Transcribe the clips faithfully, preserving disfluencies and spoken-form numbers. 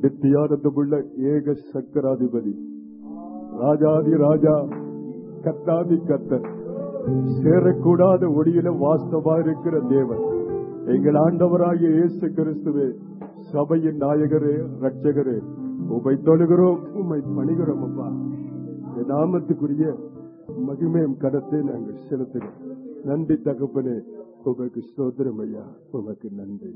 நித்தியானந்தமுள்ள ஏக சக்கராதிபதி, ராஜாதி ராஜா, கர்த்தாதி கர்த்தர், சேரக்கூடாத ஒளியில வாசமா இருக்கிற தேவன், எங்கள் ஆண்டவராகிய இயேசு கிறிஸ்துவே, சபையின் நாயகரே, ரட்சகரே, உம்மை தொழுகிறோம், உம்மை பணிகிறோம். அப்பா, நாமத்துக்குரிய மகிமையும் கடத்தை நாங்கள் செலுத்துகிறோம். நன்றி தகப்பனே, உமக்கு ஸ்தோத்திரம் ஐயா, உமக்கு நன்றி.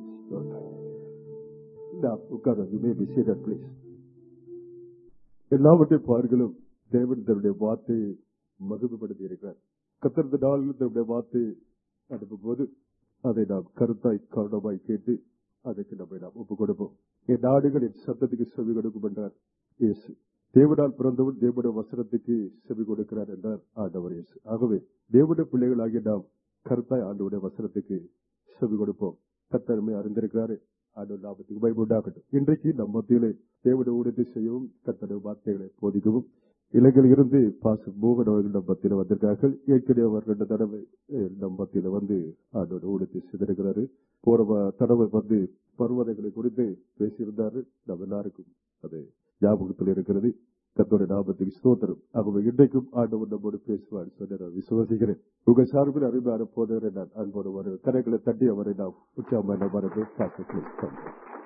எல்லாவற்றையும் பார்க்கலும் தேவன் தன்னுடைய வார்த்தையை மகிமைப்படுத்தி இருக்கிறார். கத்திரந்த நாளில் தன்னுடைய வார்த்தையை அனுப்பும் போது அதை நாம் கருத்தாய் கவனமாய் கேட்டு அதற்கு நம்மை நாம் ஒப்புக் கொடுப்போம். என் நாடுகள் என் சத்தத்துக்கு செவி கொடுக்கும் என்றார் இயேசு. தேவனால் பிறந்தவன் தேவனுடைய வசனத்துக்கு செவி கொடுக்கிறார் என்றார் ஆண்டவர் இயேசு. ஆகவே தேவனுடைய பிள்ளைகளாகிய நாம் கருத்தாய் ஆண்டவருடைய வசனத்துக்கு செவி கொடுப்போம். கர்த்தருமே அறிந்திருக்கிறாரு. ஆண்டவர் நாமத்துக்கு மகிமை உண்டாகட்டும். இன்றைக்கு நம் மத்தியிலே தேவனுடைய ஊழியத்தை செய்யவும் கர்த்தருடைய வார்த்தைகளை போதிக்கவும் இலங்கையில் இருந்து பாச மோகன் அவர்கள் நம் மத்தியில வந்திருக்கார்கள். ஏற்கனவே அவர் ரெண்டு தடவை நம் மத்தியில வந்து ஆண்டோட ஊழியத்தை செய்திருக்கிறாரு. போற தடவை வந்து பருவதைகளை குறித்து பேசியிருந்தாரு. நம் எல்லாருக்கும் அது ஞாபகத்தில் இருக்கிறது. கர்த்தருடைய நாமத்துக்கு ஸ்தோத்திரம். ஆகவே இன்றைக்கும் ஆண்டவர் நம்மோடு பேசுவார் சொல்லி நான் விசுவாசிக்கிறேன். உங்க சார்பில் அருமையான போதவரை நான் அன்போடு வர கரைகளை தட்டி அவரை நாம் உற்சாகமான மரபு பார்க்க.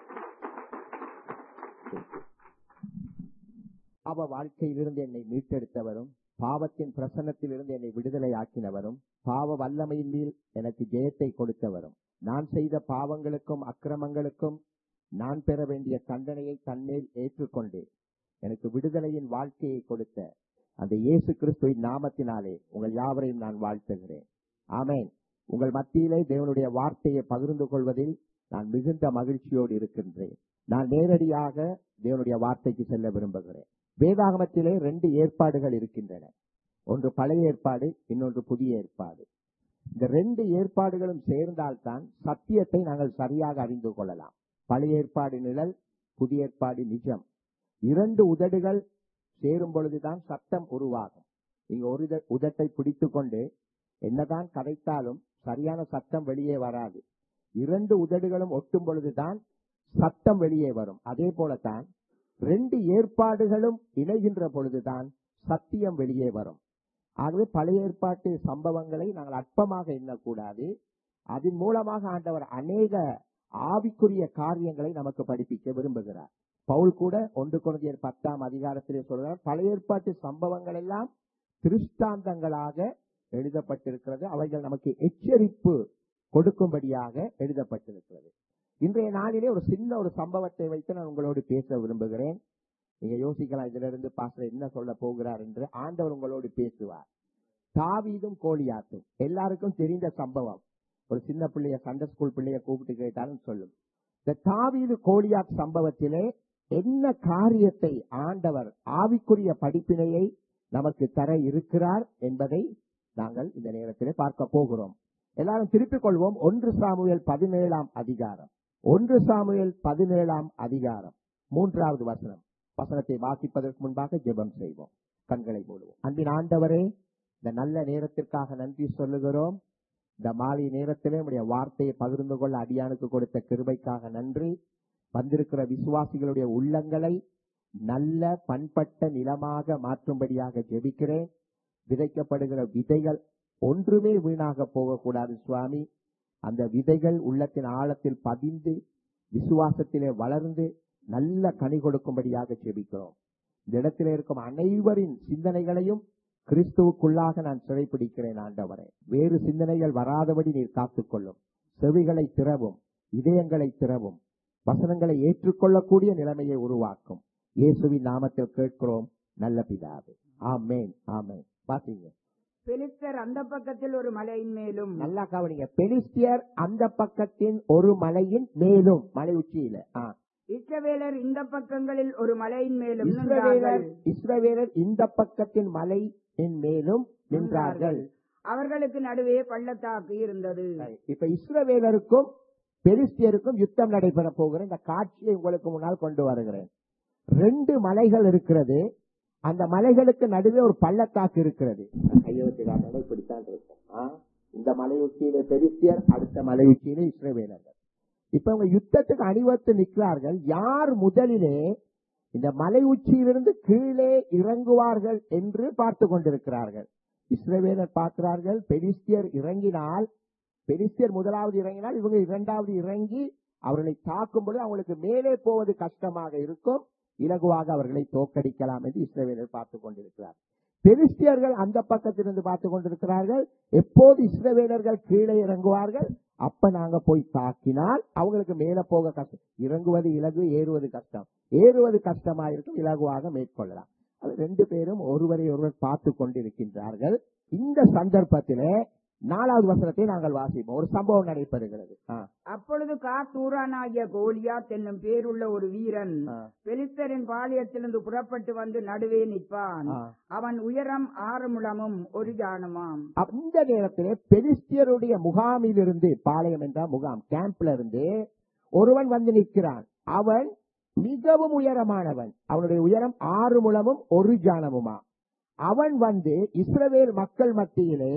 பாவ வாழ்க்கையிலிருந்து என்னை மீட்டெடுத்தவரும், பாவத்தின் பிரசன்னத்தில் இருந்து என்னை விடுதலை ஆக்கினவரும், பாவ வல்லமையின் மேல் எனக்கு ஜெயத்தை கொடுத்தவரும், நான் செய்த பாவங்களுக்கும் அக்கிரமங்களுக்கும் நான் பெற வேண்டிய தண்டனையை தன்மேல் ஏற்றுக்கொண்டு எனக்கு விடுதலையின் வாழ்க்கையை கொடுத்த அந்த இயேசு கிறிஸ்துவின் நாமத்தினாலே உங்கள் யாவரையும் நான் வாழ்த்துகிறேன். ஆமென். உங்கள் மத்தியிலே தேவனுடைய வார்த்தையை பகிர்ந்து கொள்வதில் நான் மிகுந்த மகிழ்ச்சியோடு இருக்கின்றேன். நான் நேரடியாக தேவனுடைய வார்த்தைக்கு செல்ல விரும்புகிறேன். வேதாகமத்திலே ரெண்டு ஏற்பாடுகள் இருக்கின்றன. ஒன்று பழைய ஏற்பாடு, இன்னொன்று புதிய ஏற்பாடு. இந்த ரெண்டு ஏற்பாடுகளும் சேர்ந்தால்தான் சத்தியத்தை நாங்கள் சரியாக அறிந்து கொள்ளலாம். பழைய ஏற்பாடு நிழல், புதிய ஏற்பாடு நிஜம். இரண்டு உதடுகள் சேரும் பொழுதுதான் சத்தம் உருவாகும். நீங்க ஒரு உதட்டை பிடித்துக் கொண்டு என்னதான் கதைத்தாலும் சரியான சத்தம் வெளியே வராது. இரண்டு உதடுகளும் ஒட்டும் பொழுதுதான் சத்தம் வெளியே வரும். அதே போலத்தான் ரெண்டு ஏற்பாடுகளும் இணைகின்ற பொழுதுதான் சத்தியம் வெளியே வரும். ஆகவே பழைய ஏற்பாட்டு சம்பவங்களை நாங்கள் அற்பமாக எண்ணக்கூடாது. அதன் மூலமாக ஆண்டவர் அநேக ஆவிக்குரிய காரியங்களை நமக்கு படிப்பிக்க விரும்புகிறார். பவுல் கூட ஒன்று கொரிந்தியர் பத்தாம் அதிகாரத்திலே சொல்கிறார், பழைய ஏற்பாட்டு சம்பவங்கள் எல்லாம் திருஷ்டாந்தங்களாக எழுதப்பட்டிருக்கிறது, அவைகள் நமக்கு எச்சரிப்பு கொடுக்கும்படியாக எழுதப்பட்டிருக்கிறது. இன்றைய நாளிலே ஒரு சின்ன ஒரு சம்பவத்தை வைத்து நான் உங்களோடு பேச விரும்புகிறேன். நீங்க யோசிக்கலாம், இதுல இருந்து பாஸ்டர் என்ன சொல்ல போகிறார் என்று. ஆண்டவர் உங்களோடு பேசுவார். தாவீதும் கோலியாத்தும் எல்லாருக்கும் தெரிந்த சம்பவம். ஒரு சின்ன பிள்ளைய சண்டே ஸ்கூல் பிள்ளைய கூப்பிட்டு கேட்டாலும் சொல்லும். இந்த தாவீது கோலியாத் சம்பவத்திலே என்ன காரியத்தை ஆண்டவர் ஆவிக்குரிய படிப்பினையை நமக்கு தர இருக்கிறார் என்பதை நாங்கள் இந்த நேரத்திலே பார்க்க போகிறோம். எல்லாரும் திருப்பிக் கொள்வோம். ஒன்று சாமுவேல் பதினேழாம் அதிகாரம் ஒன்று சாமுவேல் பதினேழாம் அதிகாரம் மூன்றாவது வசனம். வசனத்தை வாசிப்பதற்கு முன்பாக ஜெபம் செய்வோம். கண்களை மூடுவோம். அன்பின் ஆண்டவரே, இந்த நல்ல நேரத்திற்காக நன்றி சொல்லுகிறோம். இந்த மாலை நேரத்திலே உடைய வார்த்தையை பகிர்ந்து கொள்ள அடியானுக்கு கொடுத்த கிருபைக்காக நன்றி. வந்திருக்கிற விசுவாசிகளுடைய உள்ளங்களை நல்ல பண்பட்ட நிலமாக மாற்றும்படியாக ஜெபிக்கிறேன். விதைக்கப்படுகிற விதைகள் ஒன்றுமே வீணாக போகக்கூடாது சுவாமி. அந்த விதைகள் உள்ளத்தின் ஆழத்தில் பதிந்து விசுவாசத்திலே வளர்ந்து நல்ல கனி கொடுக்கும்படியாக ஜெபிக்கிறோம். இந்த இடத்திலே இருக்கும் அனைவரின் சிந்தனைகளையும் கிறிஸ்துவுக்குள்ளாக நான் சிறைப்பிடிக்கிறேன். ஆண்டவரே, வேறு சிந்தனைகள் வராதபடி நீர் காத்துக்கொள்ளும். செவிகளை திறவும், இதயங்களை திறவும், வசனங்களை ஏற்றுக்கொள்ளக்கூடிய நிலைமையை உருவாக்கும். இயேசுவின் நாமத்தில் கேட்கிறோம் நல்ல பிதாவே, ஆமென், ஆமென். பாத்தீங்க, பெலிஸ்தியர் அந்த பக்கத்தில் ஒரு மலையின் மேலும். நல்லா கவனிங்க. பெலிஸ்தியர் அந்த பக்கத்தின் ஒரு மலையின் மேலும், மலை உச்சியில. இஸ்ரவேலர் இந்த பக்கங்களில் ஒரு மலையின் மேலும். இஸ்ரவேலர் இந்த பக்கத்தின் மலையின் மேலும் நின்றார்கள். அவர்களுக்கு நடுவே பள்ளத்தாக்கு இருந்தது. இப்ப இஸ்ரவேலருக்கும் பெலிஸ்தியருக்கும் யுத்தம் நடைபெற போகிற இந்த காட்சியை உங்களுக்கு முன்னால் கொண்டு வருகிறேன். ரெண்டு மலைகள் இருக்கிறது. அந்த மலைகளுக்கு நடுவே ஒரு பள்ளத்தாக்கு இருக்கிறது. இப்படித்தான் இருக்கும். இந்த மலை உச்சியில பெலிஸ்தியர், அடுத்த மலை உச்சியில இஸ்ரவேலர்கள். இப்ப அவங்க யுத்தத்துக்கு அணிவகுத்து நிற்கிறார்கள். யார் முதலிலே இந்த மலை உச்சியிலிருந்து கீழே இறங்குவார்கள் என்று பார்த்து கொண்டிருக்கிறார்கள். இஸ்ரவேலர் பார்க்கிறார்கள், பெலிஸ்தியர் இறங்கினால், பெலிஸ்தியர் முதலாவது இறங்கினால் இவங்க இரண்டாவது இறங்கி அவர்களை தாக்கும் பொழுது அவங்களுக்கு மேலே போவது கஷ்டமாக இருக்கும், இலகுவாக அவர்களை தோற்கடிக்கலாம் என்று இஸ்ரவேலர் பார்த்து கொண்டிருக்கிறார். பெலிஸ்தியர்கள் அந்த பக்கத்திலிருந்து பார்த்து கொண்டிருக்கிறார்கள். எப்போது இஸ்ரவேலர்கள் கீழே இறங்குவார்கள், அப்ப நாங்க போய் தாக்கினால் அவங்களுக்கு மேல போக கஷ்டம். இறங்குவது இலகு, ஏறுவது கஷ்டம். ஏறுவது கஷ்டமா இருக்கும், இலகுவாக மேற்கொள்ளலாம். அது ரெண்டு பேரும் ஒருவரை ஒருவர் பார்த்து கொண்டிருக்கின்றார்கள். இந்த சந்தர்ப்பத்திலே நாலாவது வசனத்தை நாங்கள் வாசிப்போம். ஒரு சம்பவம் நடைபெறுகிறது. அப்பொழுது காத்தூரானாகிய கோலியாத் என்னும் பேருள்ள ஒரு வீரன் பெலிஸ்தரின் பாளையத்திலிருந்து புறப்பட்டு வந்து நடுவே நிற்பான். அவன் உயரம் ஆறு முழமும் ஒரு ஜானுமாம். அந்த நேரத்திலே பெலிஸ்தியருடைய முகாமிலிருந்து, பாளையம் என்றால் முகாம், கேம்ப்ல இருந்து ஒருவன் வந்து நிற்கிறான். அவன் மிகவும் உயரமானவன். அவனுடைய உயரம் ஆறு முழமும் ஒரு ஜானமுமா. அவன் வந்து இஸ்ரவேல் மக்கள் மத்தியிலே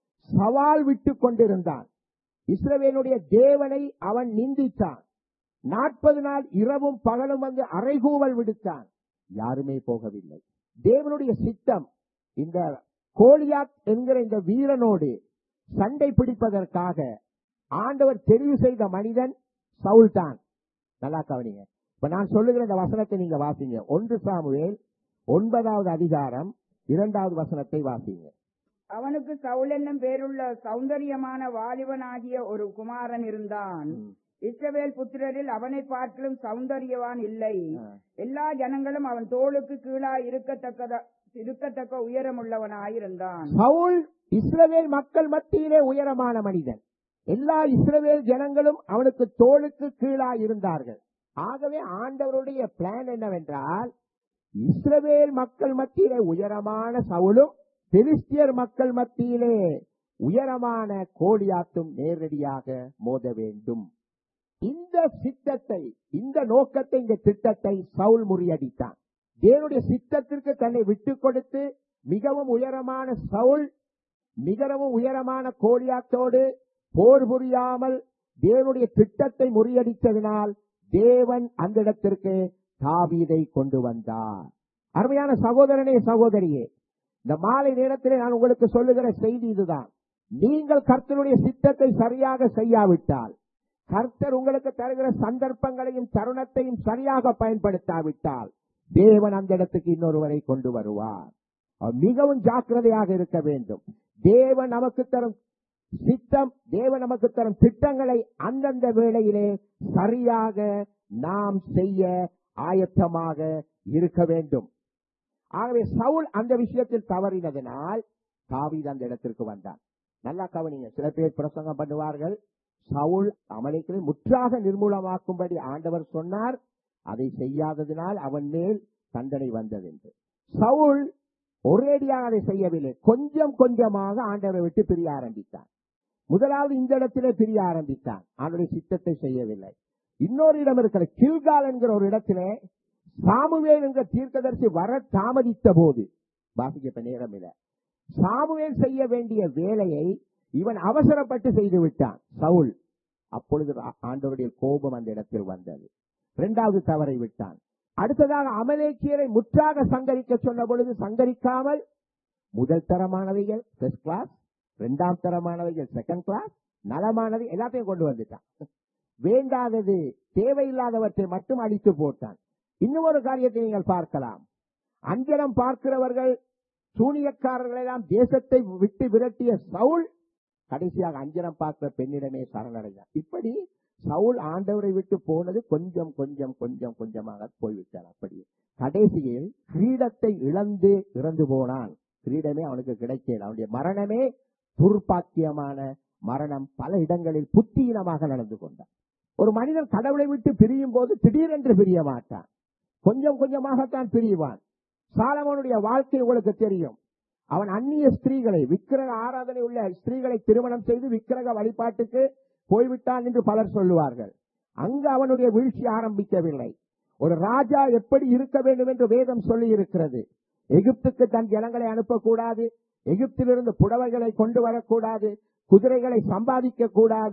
சவால் விட்டு கொண்டிருந்தான். இஸ்ரவேலுடைய தேவனை அவன் நிந்தித்தான். நாற்பது நாள் இரவும் பகலும் வந்து அறைகூவல் விடுத்தான். யாருமே போகவில்லை. தேவனுடைய சித்தம் இந்த கோலியாத் என்கிற இந்த வீரனோடு சண்டை பிடிப்பதற்காக ஆண்டவர் தெரிவு செய்த மனிதன் சவுல் தான். நல்லா கவனிங்க. இப்ப நான் சொல்லுகிற இந்த வசனத்தை நீங்க வாசிங்க. ஒன்று சாமுவேல் ஒன்பதாவது அதிகாரம் இரண்டாவது வசனத்தை வாசிங்க. அவனுக்கு சவுல் என்னும் பேருள்ள சௌந்தரியமான வாலிபனாகிய ஒரு குமாரன் இருந்தான். இஸ்ரவேல் புத்திரரில் அவனை பார்க்கலும் சௌந்தரியவான் இல்லை. எல்லா ஜனங்களும் அவன் தோளுக்கு கீழா இருக்கத்தக்க இருக்கத்தக்க உயரமுள்ளவனாயிருந்தான். சவுல் இஸ்ரவேல் மக்கள் மத்தியிலே உயரமான மனிதன். எல்லா இஸ்ரவேல் ஜனங்களும் அவனுக்கு தோளுக்கு கீழா இருந்தார்கள். ஆகவே ஆண்டவருடைய பிளான் என்னவென்றால், இஸ்ரவேல் மக்கள் மத்தியிலே உயரமான சவுலும் பெலிஸ்தியர் மக்கள் மத்தியிலே உயரமான கோலியாத்தும் நேரடியாக மோத வேண்டும். இந்த சித்தத்தை, இந்த நோக்கத்தை, இந்த திட்டத்தை சவுல் முறியடித்தான். தேவனுடைய சித்தத்திற்கு தன்னை விட்டுக் கொடுத்து மிகவும் உயரமான சவுல் மிகவும் உயரமான கோலியாத்தோடு போர் புரியாமல் தேவனுடைய திட்டத்தை முறியடித்ததினால் தேவன் அந்த இடத்திற்கு தாவீதை கொண்டு வந்தார். அருமையான சகோதரனே, சகோதரியே, இந்த மாலை நேரத்திலே நான் உங்களுக்கு சொல்லுகிற செய்தி இதுதான். நீங்கள் கர்த்தருடைய சித்தத்தை சரியாக செய்யாவிட்டால், கர்த்தர் உங்களுக்கு தருகிற சந்தர்ப்பங்களையும் தருணத்தையும் சரியாக பயன்படுத்தாவிட்டால் தேவன் அந்த இடத்துக்கு இன்னொருவரை கொண்டு வருவார். மிகவும் ஜாக்கிரதையாக இருக்க வேண்டும். தேவன் நமக்கு தரும் சித்தம், தேவன் நமக்கு தரும் திட்டங்களை அந்தந்த வேளையிலே சரியாக நாம் செய்ய ஆயத்தமாக இருக்க வேண்டும். ஆகவே சவுல் அந்த விஷயத்தில் தவறினதனால் தாவீது அந்த இடத்திற்கு வந்தான். நல்லா கவனிங்க. சில பேர் பிரசங்கம் பண்ணுவார்கள், சவுல் அமலேக்கியரை முற்றாக நிர்மூலமாக்கும்படி ஆண்டவர் சொன்னார், அதை செய்யாததினால் அவன் மேல் தண்டனை வந்தது என்று. சவுல் ஒரேடியாக அதை செய்யவில்லை. கொஞ்சம் கொஞ்சமாக ஆண்டவரை விட்டு பிரிய ஆரம்பித்தான். முதலாவது இந்த இடத்திலே பிரிய ஆரம்பித்தான். அவனுடைய சித்தத்தை செய்யவில்லை. இன்னொரு இடம் இருக்கிற கில்கால் என்கிற ஒரு இடத்திலே சாமுவேல் என்கிற தீர்க்கதரிசி வர தாமதித்த போது, வாசிக்க நேரம் இல்லை, சாமுவேல் செய்ய வேண்டிய வேலையை இவன் அவசரப்பட்டு செய்து விட்டான் சவுல். அப்பொழுது ஆண்டவருடைய கோபம் அந்த இடத்தில் வந்தது. இரண்டாவது தவறை விட்டான். அடுத்ததாக அமலேக்கியரை முற்றாக சங்கரிக்க சொன்ன பொழுது சங்கரிக்காமல் முதல் தரமானவைகள் ஃபர்ஸ்ட் கிளாஸ், இரண்டாம் தரமானவைகள் செகண்ட் கிளாஸ், நலமானவை எல்லாத்தையும் கொண்டு வந்துட்டான். வேண்டாதது, தேவையில்லாதவற்றை மட்டும் அழித்து போட்டான். இன்னும் ஒரு காரியத்தை நீங்கள் பார்க்கலாம். அஞ்சனம் பார்க்கிறவர்கள், சூனியக்காரர்கள் எல்லாம் தேசத்தை விட்டு விரட்டிய சவுல் கடைசியாக அஞ்சனம் பார்க்கிற பெண்ணிடமே சரணடைந்தார். இப்படி சவுல் ஆண்டவரை விட்டு போனது கொஞ்சம் கொஞ்சம் கொஞ்சம் கொஞ்சமாக போய்விட்டார். அப்படி கடைசியில் கிரீடத்தை இழந்து இறந்து போனான். கிரீடமே அவனுக்கு கிடைக்கல. அவனுடைய மரணமே துர்ப்பாக்கியமான மரணம். பல இடங்களில் புத்தீனமாக நடந்து கொண்டான். ஒரு மனிதன் கடவுளை விட்டு பிரியும் போது திடீரென்று பிரிய மாட்டான், கொஞ்சம் கொஞ்சமாகத்தான் பிரிவான். சாலமோனுடைய வாழ்க்கை உங்களுக்கு தெரியும். அவன் அந்நிய ஸ்திரீகளை, விக்கிரக ஆராதனை உள்ள ஸ்திரீகளை திருமணம் செய்து விக்கிரக வழிபாட்டுக்கு போய்விட்டான் என்று பலர் சொல்லுவார்கள். அங்கு அவனுடைய வீழ்ச்சி ஆரம்பிக்கவில்லை. ஒரு ராஜா எப்படி இருக்க வேண்டும் என்று வேதம் சொல்லி இருக்கிறது. எகிப்துக்கு தன் ஜனங்களை அனுப்பக்கூடாது, எகிப்திலிருந்து புடவைகளை கொண்டு வரக்கூடாது, குதிரைகளை சம்பாதிக்க கூடாது,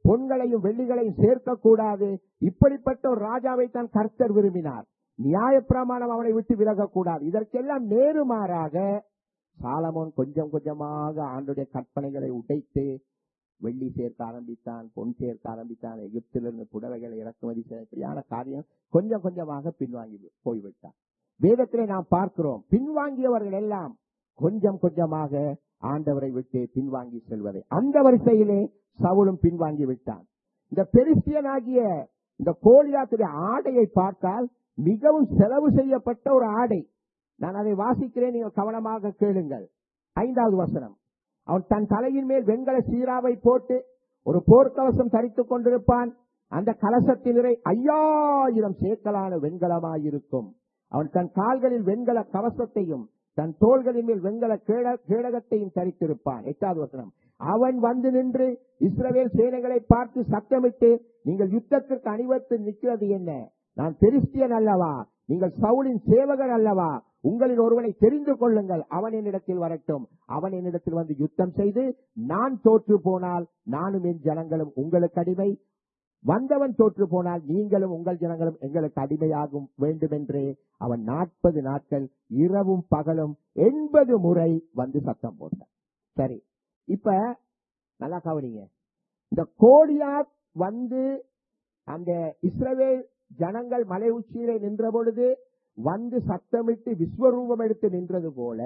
பொன்களையும் வெள்ளிகளையும் சேர்க்க கூடாது. இப்படிப்பட்ட ஒரு ராஜாவை தான் கர்த்தர் விரும்பினார். நியாயப்பிரமாணம் அவனை விட்டு விலகக்கூடாது. இதற்கெல்லாம் நேருமாறாக சாலமோன் கொஞ்சம் கொஞ்சமாக ஆண்டுடைய கற்பனைகளை உடைத்து வெள்ளி சேர்க்க ஆரம்பித்தான், பொன் சேர்க்க ஆரம்பித்தான், எகிப்திலிருந்து புடவைகளை இறக்குமதி செய்ய இப்படியான காரியம் கொஞ்சம் கொஞ்சமாக பின்வாங்கி போய்விட்டான். வேதத்திலே நாம் பார்க்கிறோம், பின்வாங்கியவர்கள் எல்லாம் கொஞ்சம் கொஞ்சமாக ஆண்டவரை விட்டு பின்வாங்கி செல்வதை. அந்த வரிசையிலே சவுலும் பின்வாங்கி விட்டான். இந்த பெலிஸ்தியனாகிய இந்த கோலியாத்துடைய ஆடையை பார்த்தால் மிகவும் செலவு செய்யப்பட்ட ஒரு ஆடை. நான் அதை வாசிக்கிறேன், நீங்கள் கவனமாக கேளுங்கள். ஐந்தாவது வசனம். அவன் தன் தலையின் மேல் வெண்கல சீராவை போட்டு ஒரு போர்க்கவசம் தரித்துக் கொண்டிருப்பான். அந்த கலசத்தின் நிறை ஐயாயிரம் சேக்கலான வெண்கலமாயிருக்கும். அவன் தன் கால்களில் வெண்கல கவசத்தையும் தன் தோள்களின் மேல் வெண்கல கேடகத்தையும் தரித்திருப்பான். எட்டாவது வசனம். அவன் வந்து நின்று இஸ்ரவேல் சேனைகளை பார்த்து சத்தமிட்டு, நீங்கள் யுத்தத்திற்கு அணிவகுத்து நிற்கிறது என்ன? நான் பெலிஸ்தியன் அல்லவா? நீங்கள் சவுலின் சேவகர் அல்லவா? உங்களில் ஒருவனை தெரிந்து கொள்ளுங்கள், அவன் என்னிடத்தில் வரட்டும். அவன் என்னிடத்தில் வந்து யுத்தம் செய்து நான் தோற்று போனால் நானும் என் ஜனங்களும் உங்களுக்கு அடிமை, வந்தவன் தோற்று போனால் நீங்களும் உங்கள் ஜனங்களும் எங்களுக்கு அடிமையாகும் வேண்டும் என்று அவன் நாற்பது நாட்கள் இரவும் பகலும் எண்பது முறை வந்து சத்தம் போட்டான். சரி, இப்ப நல்லா கவனிங்க. இந்த கோலியாத் வந்து அந்த இஸ்ரவேல் ஜனங்கள் மலை உச்சியிலே நின்ற பொழுது வந்து சத்தமிட்டு விஸ்வரூபம் எடுத்து நின்றது போல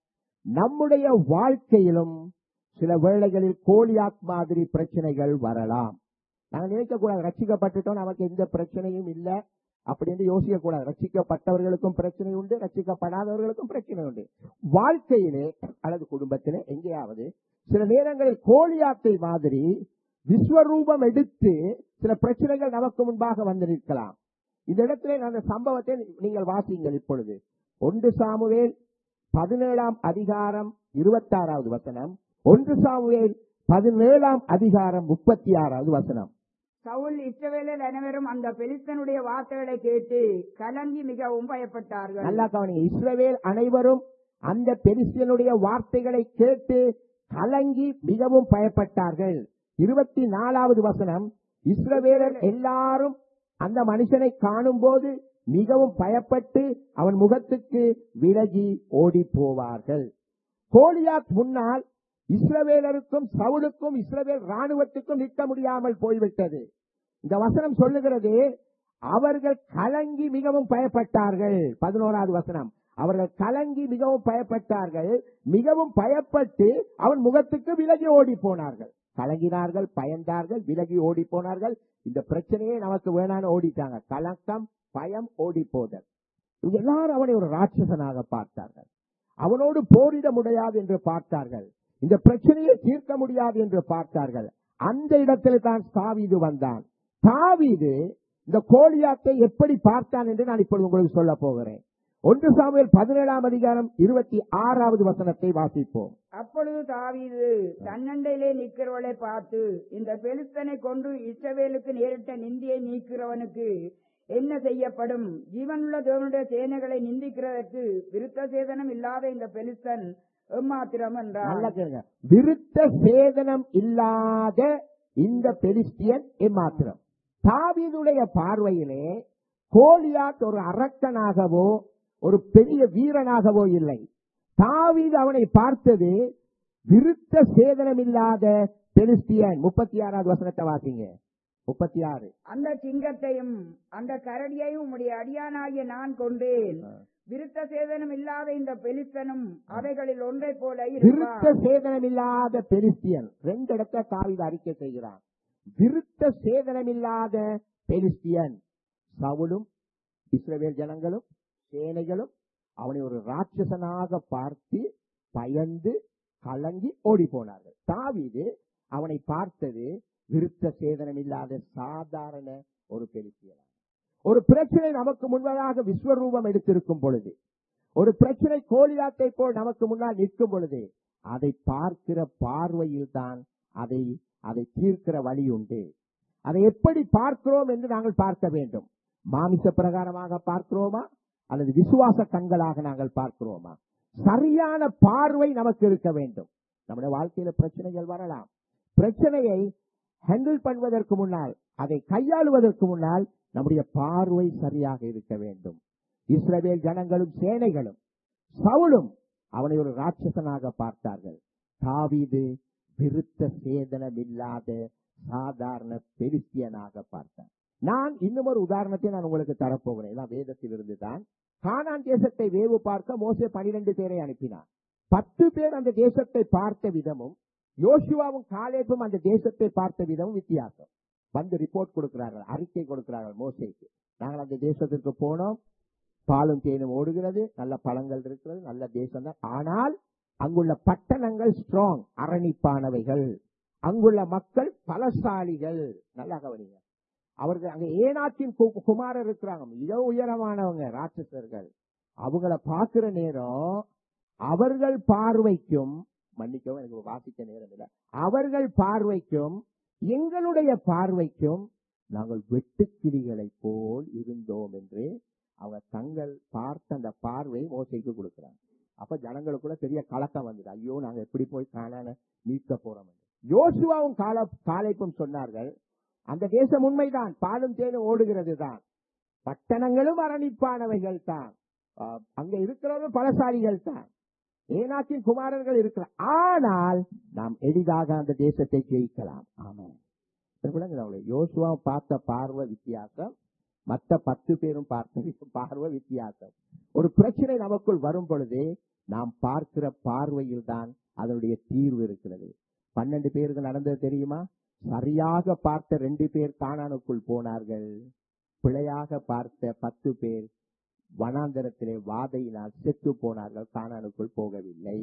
நம்முடைய வாழ்க்கையிலும் சில வேளைகளில் கோலியாத் மாதிரி பிரச்சனைகள் வரலாம். நாங்கள் நினைக்க கூடாது ரட்சிக்கப்பட்டுட்டோம் நமக்கு எந்த பிரச்சனையும் இல்லை அப்படின்னு யோசிக்க கூடாது. ரட்சிக்கப்பட்டவர்களுக்கும் பிரச்சனை உண்டு, ரட்சிக்கப்படாதவர்களுக்கும் பிரச்சனை உண்டு. வாழ்க்கையிலே அல்லது குடும்பத்திலே எங்கேயாவது சில நேரங்களில் கோலியாத்தை மாதிரி விஸ்வரூபம் எடுத்து சில பிரச்சனைகள் நமக்கு முன்பாக வந்து நிற்கலாம். இந்த இடத்திலே அந்த சம்பவத்தை நீங்கள் வாசியுங்கள். இப்பொழுது ஒன்று சாமுவேல் பதினேழாம் அதிகாரம் இருபத்தி ஆறாவது வசனம், ஒன்று சாமுவேல் பதினேழாம் அதிகாரம் முப்பத்தி ஆறாவது வசனம். சவுல் இஸ்ரவேலர் அனைவரும் அந்த பெலிஸ்தனுடைய வார்த்தைகளை கேட்டு கலங்கி மிகவும் பயப்பட்டார்கள். நல்லா கவனிங்க. இஸ்ரவேல் அனைவரும் அந்த பெலிஸ்தியனுடைய வார்த்தைகளை கேட்டு கலங்கி மிகவும் பயப்பட்டார்கள். இருபத்தி நாலாவது வசனம். இஸ்ரவேலர் எல்லாரும் அந்த மனுஷனை காணும் போது மிகவும் பயப்பட்டு அவன் முகத்துக்கு விலகி ஓடி போவார்கள். கோலியாத் முன்னால் இஸ்ரவேலருக்கும் சவுலுக்கும் இஸ்ரவேல் ராணுவத்துக்கும் நிற்க முடியாமல் போய்விட்டது. இந்த வசனம் சொல்லுகிறது, அவர்கள் கலங்கி மிகவும் பயப்பட்டார்கள். பதினோராவது வசனம். அவர்கள் கலங்கி மிகவும் பயப்பட்டார்கள், மிகவும் பயப்பட்டு அவன் முகத்துக்கு விலகி ஓடி போனார்கள். கலங்கினார்கள், பயந்தார்கள், விலகி ஓடி போனார்கள். இந்த பிரச்சனையே நமக்கு வேணான்னு ஓடிட்டாங்க. கலக்கம், பயம், ஓடி போதல். இவங்க எல்லாரும் அவனை ஒரு ராட்சசனாக பார்த்தார்கள். அவனோடு போரிட முடியாது என்று பார்த்தார்கள். இந்த பிரச்சனையை தீர்க்க முடியாது என்று பார்த்தார்கள். அந்த இடத்தில் தான் தாவீது வந்தான். தாவீது இந்த கோலியாத்தை எப்படி பார்த்தான் என்று நான் இப்பொழுது உங்களுக்கு சொல்ல போகிறேன். ஒன்று சாமுவேல் பதினேழாம் அதிகாரம் இருபத்தி ஆறாவது வசனத்தை வாசிப்போம். அப்பொழுது தாவீது தன்னண்டையிலே நிற்கிறவளை பார்த்து, இந்த பெலிஸ்தனை கொண்டு இஸ்ரவேலுக்கு நேரிட்ட நிந்தியை நீக்கிறவனுக்கு என்ன செய்யப்படும்? ஜீவனுள்ள தேவனுடைய சேனைகளை நிந்திக்கிறதற்கு விருத்த சேதனம் இல்லாத இந்த பெலிஸ்தன் எம்மாத்திரம் என்றார். விருத்த சேதனம் இல்லாத இந்த பெலிஸ்தியன் எம்மாத்திரம். தாவீதுடைய பார்வையிலே கோலியாத் ஒரு அரக்கனாகவோ ஒரு பெரிய வீரனாகவோ இல்லை. தாவீது அவனை பார்த்தது விருத்த சேதனம் இல்லாத பெலிஸ்தியன். முப்பத்தி ஆறாவது வசனத்தை வாசிங்க. முப்பத்தி ஆறு. அந்த சிங்கத்தையும் அந்த கரடியையும் உம்முடைய அடியானாகிய நான் கொண்டேன். விருத்த சேதனம் இல்லாத இந்த பெலிஸ்தனும் அவைகளில் ஒன்றை போல விருத்த சேதனம் இல்லாத பெலிஸ்தியன். ரெண்டு இடத்த தாவீது அறிக்கை செய்கிறான். விருத்த சேதனம் இல்லாத பெலிஸ்தியன். சவுலும் இஸ்ரவேல் ஜனங்களும் சேனைகளும் அவனை ஒரு ராட்சசனாக பார்த்து பயந்து கலங்கி ஓடி போனார்கள். தாவீது அவனை பார்த்தது விருத்த சேதனம் இல்லாத சாதாரண ஒரு பெலிஸ்தியன். ஒரு பிரச்சனை நமக்கு முன்பதாக விஸ்வரூபம் எடுத்திருக்கும் பொழுது, ஒரு பிரச்சனை கோலியாத்தை போல் நமக்கு முன்னால் நிற்கும் பொழுது, அதை பார்க்கிற பார்வையில் தான் அதை அதை தீர்க்கிற வழி உண்டு. அதை எப்படி பார்க்கிறோம் என்று நாங்கள் பார்க்க வேண்டும். மாமிச பிரகாரமாக பார்க்கிறோமா அல்லது விசுவாச கண்களாக நாங்கள் பார்க்கிறோமா? சரியான பார்வை நமக்கு இருக்க வேண்டும். நம்முடைய வாழ்க்கையில பிரச்சனைகள் வரலாம். பிரச்சனையை ஹேண்டில் பண்ணுவதற்கு முன்னால், அதை கையாளுவதற்கு முன்னால் நம்முடைய பார்வை சரியாக இருக்க வேண்டும். இஸ்ரவேல் ஜனங்களும் சேனைகளும் சவுலும் அவனை ஒரு ராட்சசனாக பார்த்தார்கள். தாவீது விருத்த சேதனம் இல்லாத சாதாரண பெலிஸ்தியனாக பார்த்தார். நான் இன்னும் ஒரு உதாரணத்தை நான் உங்களுக்கு தரப்போகிறேன். எல்லாம் வேதத்தில் இருந்துதான். கானான் தேசத்தை வேவு பார்க்க மோசே பனிரெண்டு பேரை அனுப்பினார். பத்து பேர் அந்த தேசத்தை பார்த்த விதமும் யோசுவாவும் காலேபும் அந்த தேசத்தை பார்த்த விதமும் வித்தியாசம். வந்து ரிப்போர்ட் கொடுக்கிறார்கள், அறிக்கை கொடுக்கிறார்கள் மோசேக்கு. நாங்கள் அந்த தேசத்திற்கு போனோம், பாலும் தேனும் ஓடுகிறது, நல்ல பழங்கள் இருக்கிறது, நல்ல தேசம் தான். ஆனால் அங்குள்ள பட்டணங்கள் ஸ்ட்ராங், அரணிப்பானவைகள். அங்குள்ள மக்கள் பலசாலிகள். நல்லா கவனிங்க. அவர்கள் அங்க ஏனாத்தின் குமாரர் இருக்கிறாங்க, மிக உயரமானவங்க, ராட்சசர்கள். அவங்கள பார்க்கிற நேரம் அவர்கள் பார்வைக்கும், மன்னிக்கவும் எனக்கு வாசிக்க நேரம் இல்லை, அவர்கள் பார்வைக்கும் எங்களுடைய பார்வைக்கும் நாங்கள் வெட்டுக்கிளிகளை போல் இருந்தோம் என்று அவங்க தங்கள் பார்த்த அந்த பார்வை மோசைக்கு கொடுக்கிறாங்க. அப்ப ஜனங்களுக்குள்ள பெரிய கலக்கம் வந்தது. ஐயோ, நாங்க எப்படி போய் கானான மீட்க போறோம். யோசுவாவும் கால காலேபும் சொன்னார்கள், அந்த தேசம் உண்மைதான், பாலும் தேனும் ஓடுகிறது தான், பட்டணங்களும் அரணிப்பானவைகள் தான், அங்க இருக்கிறவர்கள் பலசாலிகள் தான், ஏனாத்தின் குமாரர்கள் இருக்கிறார். ஆனால் நாம் எளிதாக அந்த தேசத்தை ஜெயிக்கலாம். ஆமா, யோசுவா பார்த்த பார்வை வித்தியாசம், மற்ற பத்து பேரும் பார்த்த பார்வை வித்தியாசம். ஒரு பிரச்சனை நமக்குள் வரும் பொழுது நாம் பார்க்கிற பார்வையில் தான் அதனுடைய தீர்வு இருக்கிறது. பன்னெண்டு பேருக்கு நடந்தது தெரியுமா? சரியாக பார்த்த ரெண்டு பேர் கானானுக்குள் போனார்கள், பிழையாக பார்த்த பத்து பேர் வனாந்தரத்திலே வாதையினால் செத்து போனார்கள், கானானுக்குள் போகவில்லை.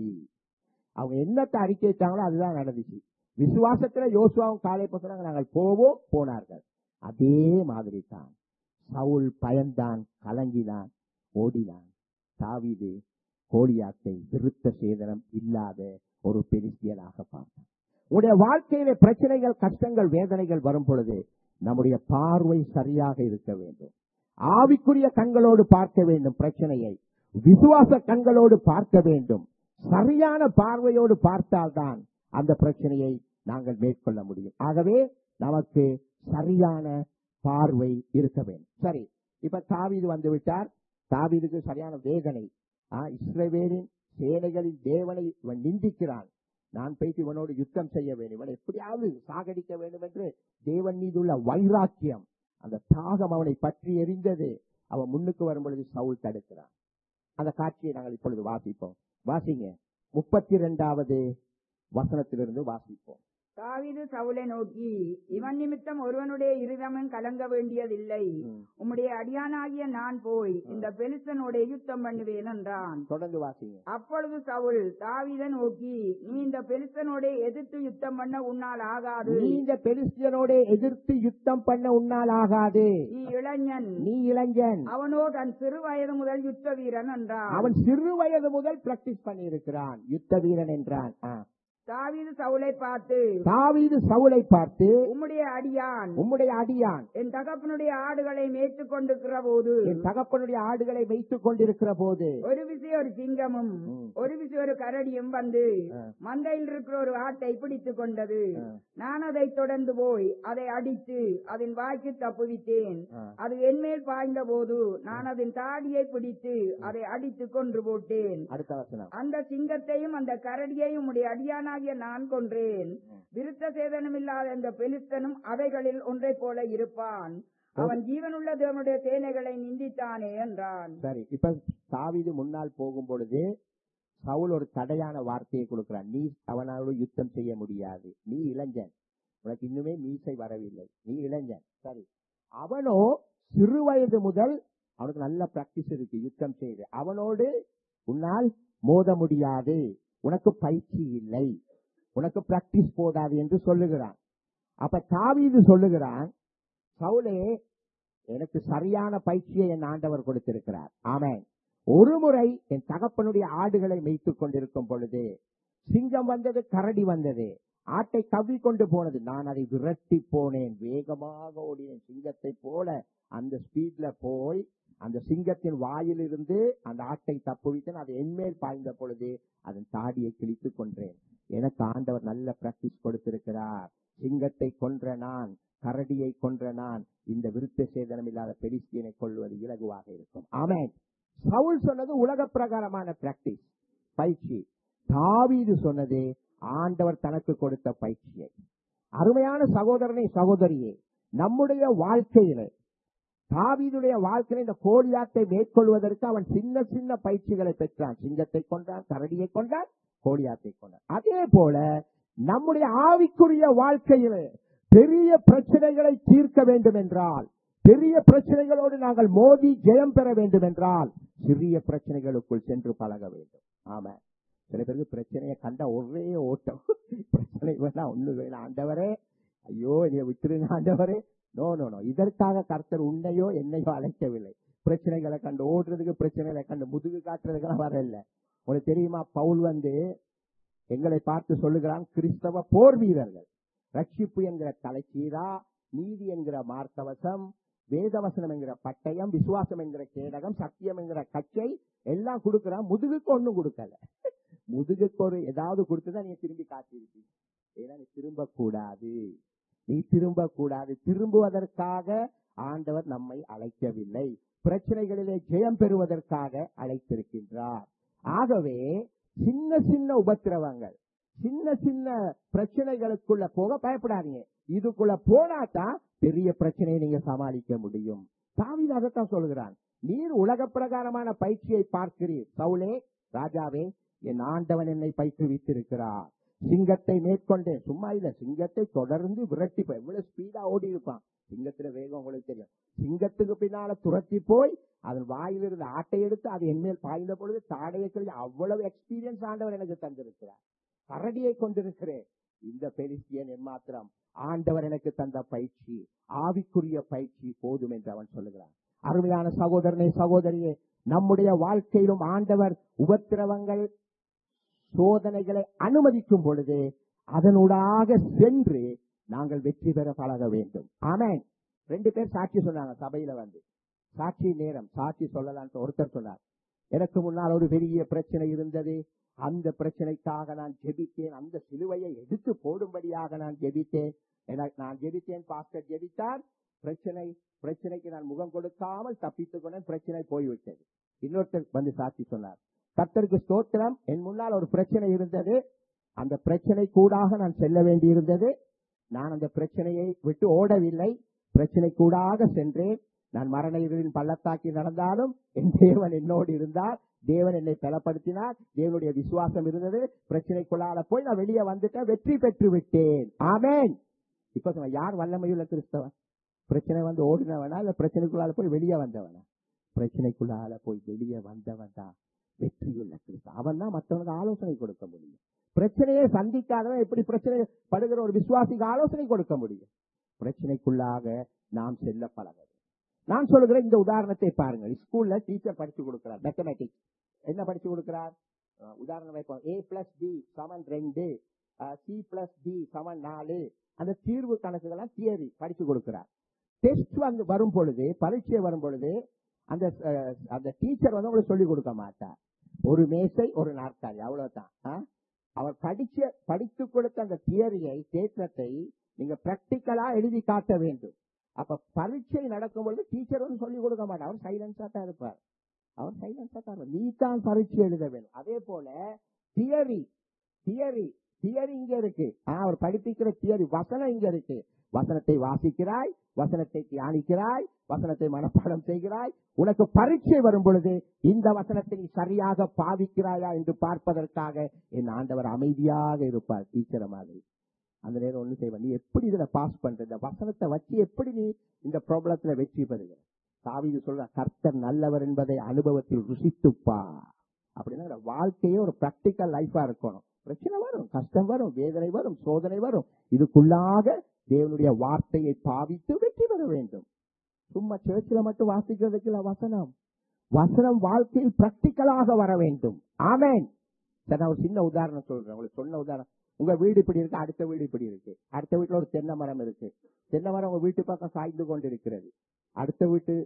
அவங்க என்னத்தை அறிக்கைத்தாங்களோ அதுதான் நடந்துச்சு. விசுவாசத்துல யோசுவாவும் காலேபும் சொன்னாங்க, நாங்கள் போவோம், போனார்கள். அதே மாதிரி தான் சவுல் பயந்தான், கலங்கினான், ஓடினான். தாவீது கோலியாத்தை விருத்த சேதனம் இல்லாத ஒரு பெலிஸ்தியனாக பார்த்தான். உங்களுடைய வாழ்க்கையில பிரச்சனைகள், கஷ்டங்கள், வேதனைகள் வரும் பொழுது நம்முடைய பார்வை சரியாக இருக்க வேண்டும். ஆவிக்குரிய கண்களோடு பார்க்க வேண்டும் பிரச்சனையை, விசுவாச கண்களோடு பார்க்க வேண்டும். சரியான பார்வையோடு பார்த்தால்தான் அந்த பிரச்சனையை நாங்கள் மேற்கொள்ள முடியும். ஆகவே நமக்கு சரியான பார்வை இருக்க வேண்டும். சரி, இப்ப தாவீது வந்து விட்டார். தாவீதுக்கு சரியான வேதனை. இஸ்ரவேலின் சேனைகளின் தேவனை இவன் நிந்திக்கிறான், நான் போயிட்டு இவனோடு யுத்தம் செய்ய வேண்டும், இவனை எப்படியாவது சாகடிக்க வேண்டும் என்று தேவன் மீது உள்ள வைராக்கியம், அந்த தாகம் அவனை பற்றி எரிந்தது. அவன் முன்னுக்கு வரும் பொழுது சவுல் தடுக்கிறான். அந்த காட்சியை நாங்கள் இப்பொழுது வாசிப்போம். வாசிங்க, முப்பத்தி இரண்டாவது வசனத்திலிருந்து வாசிப்போம். தாவீது சவுலை நோக்கி, இவன் நிமித்தம் ஒருவனுடைய இருதயமும் கலங்க வேண்டியதில்லை, உம்முடைய அடியானாகிய நான் போய் இந்த பெலிஸ்தனோட யுத்தம் பண்ணுவேன் என்றான். தொடர்ந்து வாசிங்க. அப்பொழுது சவுல் தாவீதை நோக்கி, நீ இந்த பெலிஸ்தனோட எதிர்த்து யுத்தம் பண்ண உன்னால் ஆகாது, நீ இந்த பெலிஸ்தனோட எதிர்த்து யுத்தம் பண்ண உன்னால் ஆகாது, நீ இளைஞன், நீ இளைஞன், அவனோ தன் சிறு வயது முதல் யுத்த வீரன் என்றான். அவன் சிறு வயது முதல் பிராக்டிஸ் பண்ணி இருக்கிறான், யுத்த வீரன் என்றான். தாவீது சவுலை பார்த்து தாவீது சவுலை பார்த்து உம்முடைய அடியான் உம்முடைய அடியான் என் தகப்பனுடைய ஆடுகளை மேய்த்துக் கொண்டிருக்கிற போது என் தகப்பனுடைய ஆடுகளை வைத்துக் கொண்டிருக்கிற போது ஒரு விசை ஒரு சிங்கமும் ஒரு விசை ஒரு கரடியும் வந்து மந்தையில் இருக்கிற ஒரு ஆட்டை பிடித்துக் கொண்டது. நான் அதை தொடர்ந்து போய் அதை அடித்து அதன் வாய்க்கு தப்புவித்தேன். அது என்மேல் பாய்ந்த போது நான் அதன் தாடியை பிடித்து அதை அடித்து கொன்று போட்டேன். அந்த சிங்கத்தையும் அந்த கரடியையும் உடைய அடியான நான் கொன்றேன். விருத்த சேதனமில்லாத அந்த பெலிஸ்தனும் அவைகளில் ஒன்றை போல இருப்பான். அவன் ஜீவனுள்ள தேவனுடைய சேனைகளை நிந்தித்தானே என்றான். சரி, இப்ப தாவீது முன்னால் போகும் பொழுது சவுல் ஒரு தடையான வார்த்தையை கொடுக்கிறான். நீ அவனோடு யுத்தம் செய்ய முடியாது, நீ இளைஞன், உனக்கு இன்னுமே மீசை வரவில்லை, நீ இளைஞன். சரி, அவனோ சிறு வயது முதல் அவனுக்கு நல்ல பிராக்டிஸ் இருக்கு யுத்தம் செய்து, அவனோடு உன்னால் மோத முடியாது, உனக்கு பயிற்சி இல்லை, உனக்கு பிராக்டிஸ் போதாது என்று சொல்லுகிறான். அப்ப தாவீது சொல்லுகிறான், சவுலே, எனக்கு சரியான பயிற்சியை என் ஆண்டவர் கொடுத்திருக்கிறார். ஆமென். ஒரு முறை என் தகப்பனுடைய ஆடுகளை மேய்த்துக் கொண்டிருக்கும் பொழுது சிங்கம் வந்தது, கரடி வந்தது, ஆட்டை கவ்வி கொண்டு போனது. நான் அதை விரட்டி போனேன், வேகமாக ஓடினேன், சிங்கத்தை போல அந்த ஸ்பீட்ல போய் அந்த சிங்கத்தின் வாயிலிருந்து அந்த ஆட்டை தப்புவித்தேன். அது என்மேல் பாய்ந்த பொழுது அதன் தாடியை கிழித்து கொன்றேன். எனக்கு ஆண்டவர் நல்ல பிராக்டிஸ் கொடுத்திருக்கிறார். சிங்கத்தை கொன்ற நான், கரடியை கொன்ற நான், இந்த விருத்த சேதனம் இல்லாத பெலிஸ்தியனை கொள்வது இலகுவாக இருக்கும். ஆமென். சவுல் சொன்னது உலக பிரகாரமான பிராக்டிஸ், பயிற்சி. தாவீது சொன்னது ஆண்டவர் தனக்கு கொடுத்த பயிற்சியை. அருமையான சகோதரனை சகோதரியே, நம்முடைய வாழ்க்கையில தாவீதுடைய வாழ்க்கையில இந்த கோலியாத்தை மேற்கொள்வதற்கு அவன் சின்ன சின்ன பயிற்சிகளை பெற்றான். சிங்கத்தை கொண்டான், கரடியை கொண்டான், கோலியாத்தை கொண்டான். அதே போல நம்முடைய ஆவிக்குரிய வாழ்க்கையில பெரிய பிரச்சனைகளை தீர்க்க வேண்டும் என்றால், பெரிய பிரச்சனைகளோடு நாங்கள் மோதி ஜெயம் பெற வேண்டும் என்றால், சிறிய பிரச்சனைகளுக்குள் சென்று பழக வேண்டும். ஆமா, சில பேருக்கு பிரச்சனையை கண்ட ஒரே ஓட்டம். பிரச்சனை வேணா ஒண்ணு வேணா ஆண்டவரே, ஐயோ என்னை விட்டுருங்க ஆண்டவரே. நோ நோ நோ இதற்காக கர்த்தர் உன்னையோ என்னையோ அழைக்கவில்லை. பிரச்சனைகளை கண்டு ஓடுறதுக்கு, பிரச்சனைகளை கண்டு முதுகு காட்டுறதுக்கெல்லாம் வரல. உங்களுக்கு தெரியுமா, பவுல் வந்து எங்களை பார்த்து சொல்லுகிறான், கிறிஸ்தவ போர் வீரர்கள். ரட்சிப்பு என்கிற தலைச்சீரா, நீதி என்கிற மார்க்கவசம், வேதவசனம் என்கிற பட்டயம், விசுவாசம் என்கிற கேடகம், சத்தியம் என்கிற கச்சை எல்லாம் கொடுக்கிறான். முதுகுக்கு ஒண்ணும் கொடுக்கல. முதுகுக்கு ஒரு ஏதாவது கொடுத்துதான் நீ திரும்பி காட்டியிருக்கீங்க. ஏன்னா நீ திரும்ப கூடாது, நீ திரும்ப கூடாது. திரும்புவதற்காக ஆண்டவர் நம்மை அழைக்கவில்லை, பிரச்சனைகளிலே ஜெயம் பெறுவதற்காக அழைத்திருக்கின்றார். ஆகவே சின்ன சின்ன உபத்திரவங்கள், சின்ன சின்ன பிரச்சனைகளுக்குள்ள போக பயப்படாதீங்க. இதுக்குள்ள போனாதான் பெரிய பிரச்சனையை நீங்க சமாளிக்க முடியும். தாவீது அதைத்தான் சொல்கிறான். நீர் உலக பிரகாரமான பயிற்சியை பார்க்கிறீர். சவுலே, ராஜாவே, என் ஆண்டவன் என்னை பயிற்றுவித்திருக்கிறார். சிங்கத்தை மேற்கொண்டே, சும்மா இல்ல, சிங்கத்தை தொடர்ந்து விரட்டி, எவ்வளவு ஸ்பீடா ஓடி இருப்பான். சிங்கத்துல வேகம் உங்களுக்கு தெரியும். சிங்கத்துக்கு பின்னால துரத்தி போய் அதன் வாயிலிருந்து ஆட்டை எடுத்து அது என்மேல் பாய்ந்த பொழுது தாடையை சொல்லி, அவ்வளவு எக்ஸ்பீரியன்ஸ் ஆண்டவர் எனக்கு தந்திருக்கிறார். கரடியை கொண்டிருக்கிறேன். இந்த பெலிஸ்தியன் எம்மாத்திரம், ஆண்டவர் எனக்கு தந்த பயிற்சி, ஆவிக்குரிய பயிற்சி போதும் என்று அவன் சொல்லுகிறான். அருமையான சகோதரனே சகோதரியே, நம்முடைய வாழ்க்கையிலும் ஆண்டவர் உபத்திரவங்கள், சோதனைகளை அனுமதிக்கும் பொழுது அதனூடாக சென்று நாங்கள் வெற்றி பெற பழக வேண்டும். ஆமென். ரெண்டு பேர் சாட்சி சொன்னாங்க சபையில வந்து. சாட்சி நேரம், சாட்சி சொல்லலாம். ஒருத்தர் சொன்னார், எனக்கு முன்னால் ஒரு பெரிய பிரச்சனை இருந்தது, அந்த பிரச்சனைக்காக நான் ஜெபித்தேன், அந்த சிலுவையை எடுத்து போடும்படியாக நான் ஜெபித்தேன். நான் ஜெபித்தேன், பாஸ்டர் ஜெபித்தார், பிரச்சனை பிரச்சனைக்கு நான் முகம் கொடுக்காமல் தப்பித்துக் கொண்டேன், பிரச்சனை போய்விட்டது. இன்னொருத்தர் வந்து சாட்சி சொன்னார், கர்த்தருக்கு ஸ்தோத்திரம், என் முன்னால் ஒரு பிரச்சனை இருந்தது, அந்த பிரச்சனை கூடாக நான் செல்ல வேண்டி இருந்தது, நான் அந்த பிரச்சனையை விட்டு ஓடவில்லை, பிரச்சனை கூடாக சென்றேன். நான் மரண இருளின் பள்ளத்தாக்கி நடந்தாலும் என் தேவன் என்னோடு இருந்தார், தேவன் என்னை பலப்படுத்தினார், தேவனுடைய விசுவாசம் இருந்தது, பிரச்சனைக்குள்ளால போய் நான் வெளியே வந்துட்டேன், வெற்றி பெற்று விட்டேன். ஆமென். இப்ப சொன்ன, யார் வல்லமையுள்ள கிறிஸ்தவன்? பிரச்சனை வந்து ஓடினவனா இல்ல பிரச்சனைக்குள்ளால போய் வெளியே வந்தவனா? பிரச்சனைக்குள்ளால போய் வெளியே வந்தவன் தான் வெற்றியுள்ள கிறிஸ்தவன். அவன் தான் மற்றவனுக்கு ஆலோசனை கொடுக்க முடியும். பிரச்சனையை சந்திக்காதவன் எப்படி பிரச்சனை படுகிற ஒரு விசுவாசிக்கு ஆலோசனை கொடுக்க முடியும்? பிரச்சனைக்குள்ளாக நாம் செல்ல பழக. நான் சொல்லுகிறேன், இந்த உதாரணத்தை பாருங்கள். ஸ்கூல்ல டீச்சர் படிச்சு கொடுக்கிறார் மேத்தமேட்டிக்ஸ். என்ன படிச்சு கொடுக்கிறார்? உதாரணம் வைப்போம், ஏ பிளஸ் பி சமன் ரெண்டு, சி பிளஸ் டி சமன் நாலு. அந்த தீர்வு கணக்குகள்லாம் தியரி படிச்சு கொடுக்கிறார். டெஸ்ட் வந்து வரும் பொழுது, பரீட்சை வரும் பொழுது அந்த அந்த டீச்சர் வந்து உங்களுக்கு சொல்லிக் கொடுக்க மாட்டார். ஒரு மேசை, ஒரு நாற்காலி, அவ்வளவுதான். அவர் படிச்ச படித்து கொடுத்த அந்த தியரியை, தேற்றத்தை நீங்க பிராக்டிக்கலா எழுதி காட்ட வேண்டும். அப்ப பரீட்சை நடக்கும் பொழுது டீச்சர் வந்து சொல்லிக் கொடுக்க மாட்டார், அவர் சைலன்ஸா தான் இருப்பார். அவர் சைலன்ஸா தான் இருப்பார். நீ தான் பரீட்சை எழுத வேண்டும். அதே போல தியரி தியரி தியரி இங்க இருக்கு, அவர் படிப்பிக்கிற தியரி வசனம் இங்க இருக்கு. வசனத்தை வாசிக்கிறாய், வசனத்தை தியானிக்கிறாய், வசனத்தை மனப்பாடம் செய்கிறாய். உனக்கு பரீட்சை வரும் பொழுது இந்த வசனத்தை நீ சரியாக பாவிக்கிறாயா என்று பார்ப்பதற்காக என் ஆண்டவர் அமைதியாக இருப்பார், டீச்சர் மாதிரி. அந்த நேரம் ஒண்ணு செய்வார், நீ எப்படி இதுல பாஸ் பண்ற, இந்த வசனத்தை வச்சு எப்படி நீ இந்த ப்ராப்ளத்துல வெற்றி பெறுகிற? தாவீது சொல்ற, கர்த்தர் நல்லவர் என்பதை அனுபவத்தில் ருசித்துப்பா. அப்படின்னா வாழ்க்கையே ஒரு பிராக்டிக்கல் லைஃபா இருக்கணும். பிரச்சனை வரும், கஷ்டம் வரும், வேதனை வரும், சோதனை வரும். இதுக்குள்ளாக தேவனுடைய வார்த்தையை பாவித்து வெற்றி பெற வேண்டும். சும்மா சேர்ச்சில மட்டும் வாசிக்கிறதுக்கு இல்ல, வசனம் வசனம் வாழ்க்கையில் பிராக்டிக்கலாக வர வேண்டும். ஆமென். சரி, நான் ஒரு சின்ன உதாரணம் சொல்றேன். உங்களுக்கு சொன்ன உதாரணம், உங்க வீடு இப்படி இருக்கு, அடுத்த வீடு இப்படி இருக்கு. அடுத்த வீட்டுல ஒரு தென்னை மரம் இருக்கு. தென்னை மரம் உங்க வீட்டு பக்கம் சாய்ந்து கொண்டு இருக்கிறது. அடுத்த வீட்டு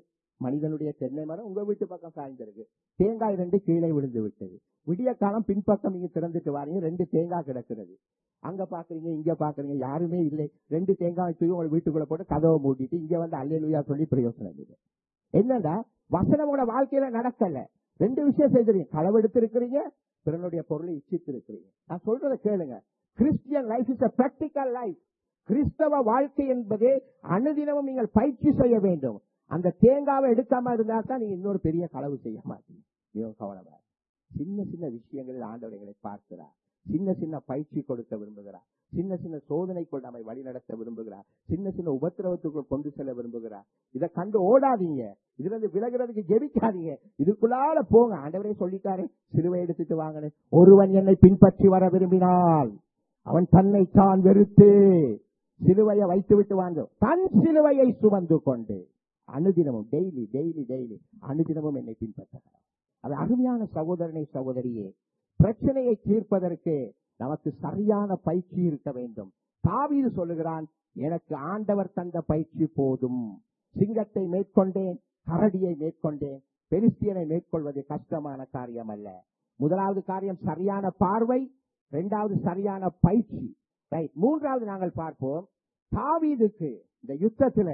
மனிதனுடைய தென்னை மரம் உங்க வீட்டு பக்கம் சாய்ந்திருக்கு, தேங்காய் ரெண்டு கீழே விழுந்து விட்டது. விடிய காலம் பின்பக்கம் நீங்க திறந்துட்டு வாரீங்க, ரெண்டு தேங்காய் கிடக்கிறது. அங்க பாக்குறீங்க, இங்க பாக்குறீங்க, யாருமே இல்லை. ரெண்டு தேங்காய் தூக்கி உங்க வீட்டுக்குள்ள போட்டு கதவை மூடிட்டு இங்க வந்து அல்லேலூயா சொல்லி பிரயோசனம் இல்லை. என்னடா வசனம் உங்களோட வாழ்க்கையில நடக்கல. ரெண்டு விஷயம் செய்திருக்கீங்க, களவெடுத்து இருக்கிறீங்க, பிறனுடைய பொருளை இச்சித்து இருக்கிறீங்க. நான் சொல்றதை கேளுங்க. Christian life is a practical life. கிறிஸ்தவ வாழ்க்கை என்பது அனுதினமும் நீங்கள் பயிற்சி செய்ய வேண்டும். அந்த தேங்காவை எடுக்காம இருந்தா தான் நீங்க இன்னொரு பெரிய களவு செய்ய மாட்டீங்க. மிகவும் கவனமா சின்ன சின்ன விஷயங்களில் ஆண்டவர் எங்களை பார்க்கிறார். சின்ன சின்ன பயிற்சி கொடுக்க விரும்புகிறார். சின்ன சின்ன சோதனைக்குள் நம்மை வழி நடத்த விரும்புகிறார். சின்ன சின்ன உபத்திரவத்துக்குள் கொண்டு செல்ல விரும்புகிறார். இதை கண்டு ஓடாதீங்க, இதுல இருந்து விலகிறதுக்கு ஜெபிக்காதீங்க, இதுக்குள்ளால போங்க. ஆண்டவரே சொல்லிட்டாரே, சிலுவை எடுத்துட்டு வாங்க. ஒருவன் என்னை பின்பற்றி வர விரும்பினால் அவன் தன்னை தான் வெறுத்து சிலுவையை வைத்து விட்டு வாங்க, தன் சிலுவையை சுமந்து கொண்டு அனுதினமும் டெய்லி டெய்லி டெய்லி அனுதினமும் என்னை பின்பற்றுகிறார். அது அருமையான சகோதரனை சகோதரியே, பிரச்சனையை தீர்ப்பதற்கு நமக்கு சரியான பயிற்சி இருக்க வேண்டும். தாவீது சொல்லுகிறான், எனக்கு ஆண்டவர் தந்த பயிற்சி போதும். சிங்கத்தை மேற்கொண்டேன், கரடியை மேற்கொண்டேன், பெலிஸ்தியனை மேற்கொள்வது கஷ்டமான காரியம் அல்ல. முதலாவது காரியம் சரியான பார்வை, இரண்டாவது சரியான பயிற்சி. ரைட். மூன்றாவது நாங்கள் பார்ப்போம், தாவீதுக்கு இந்த யுத்தத்துல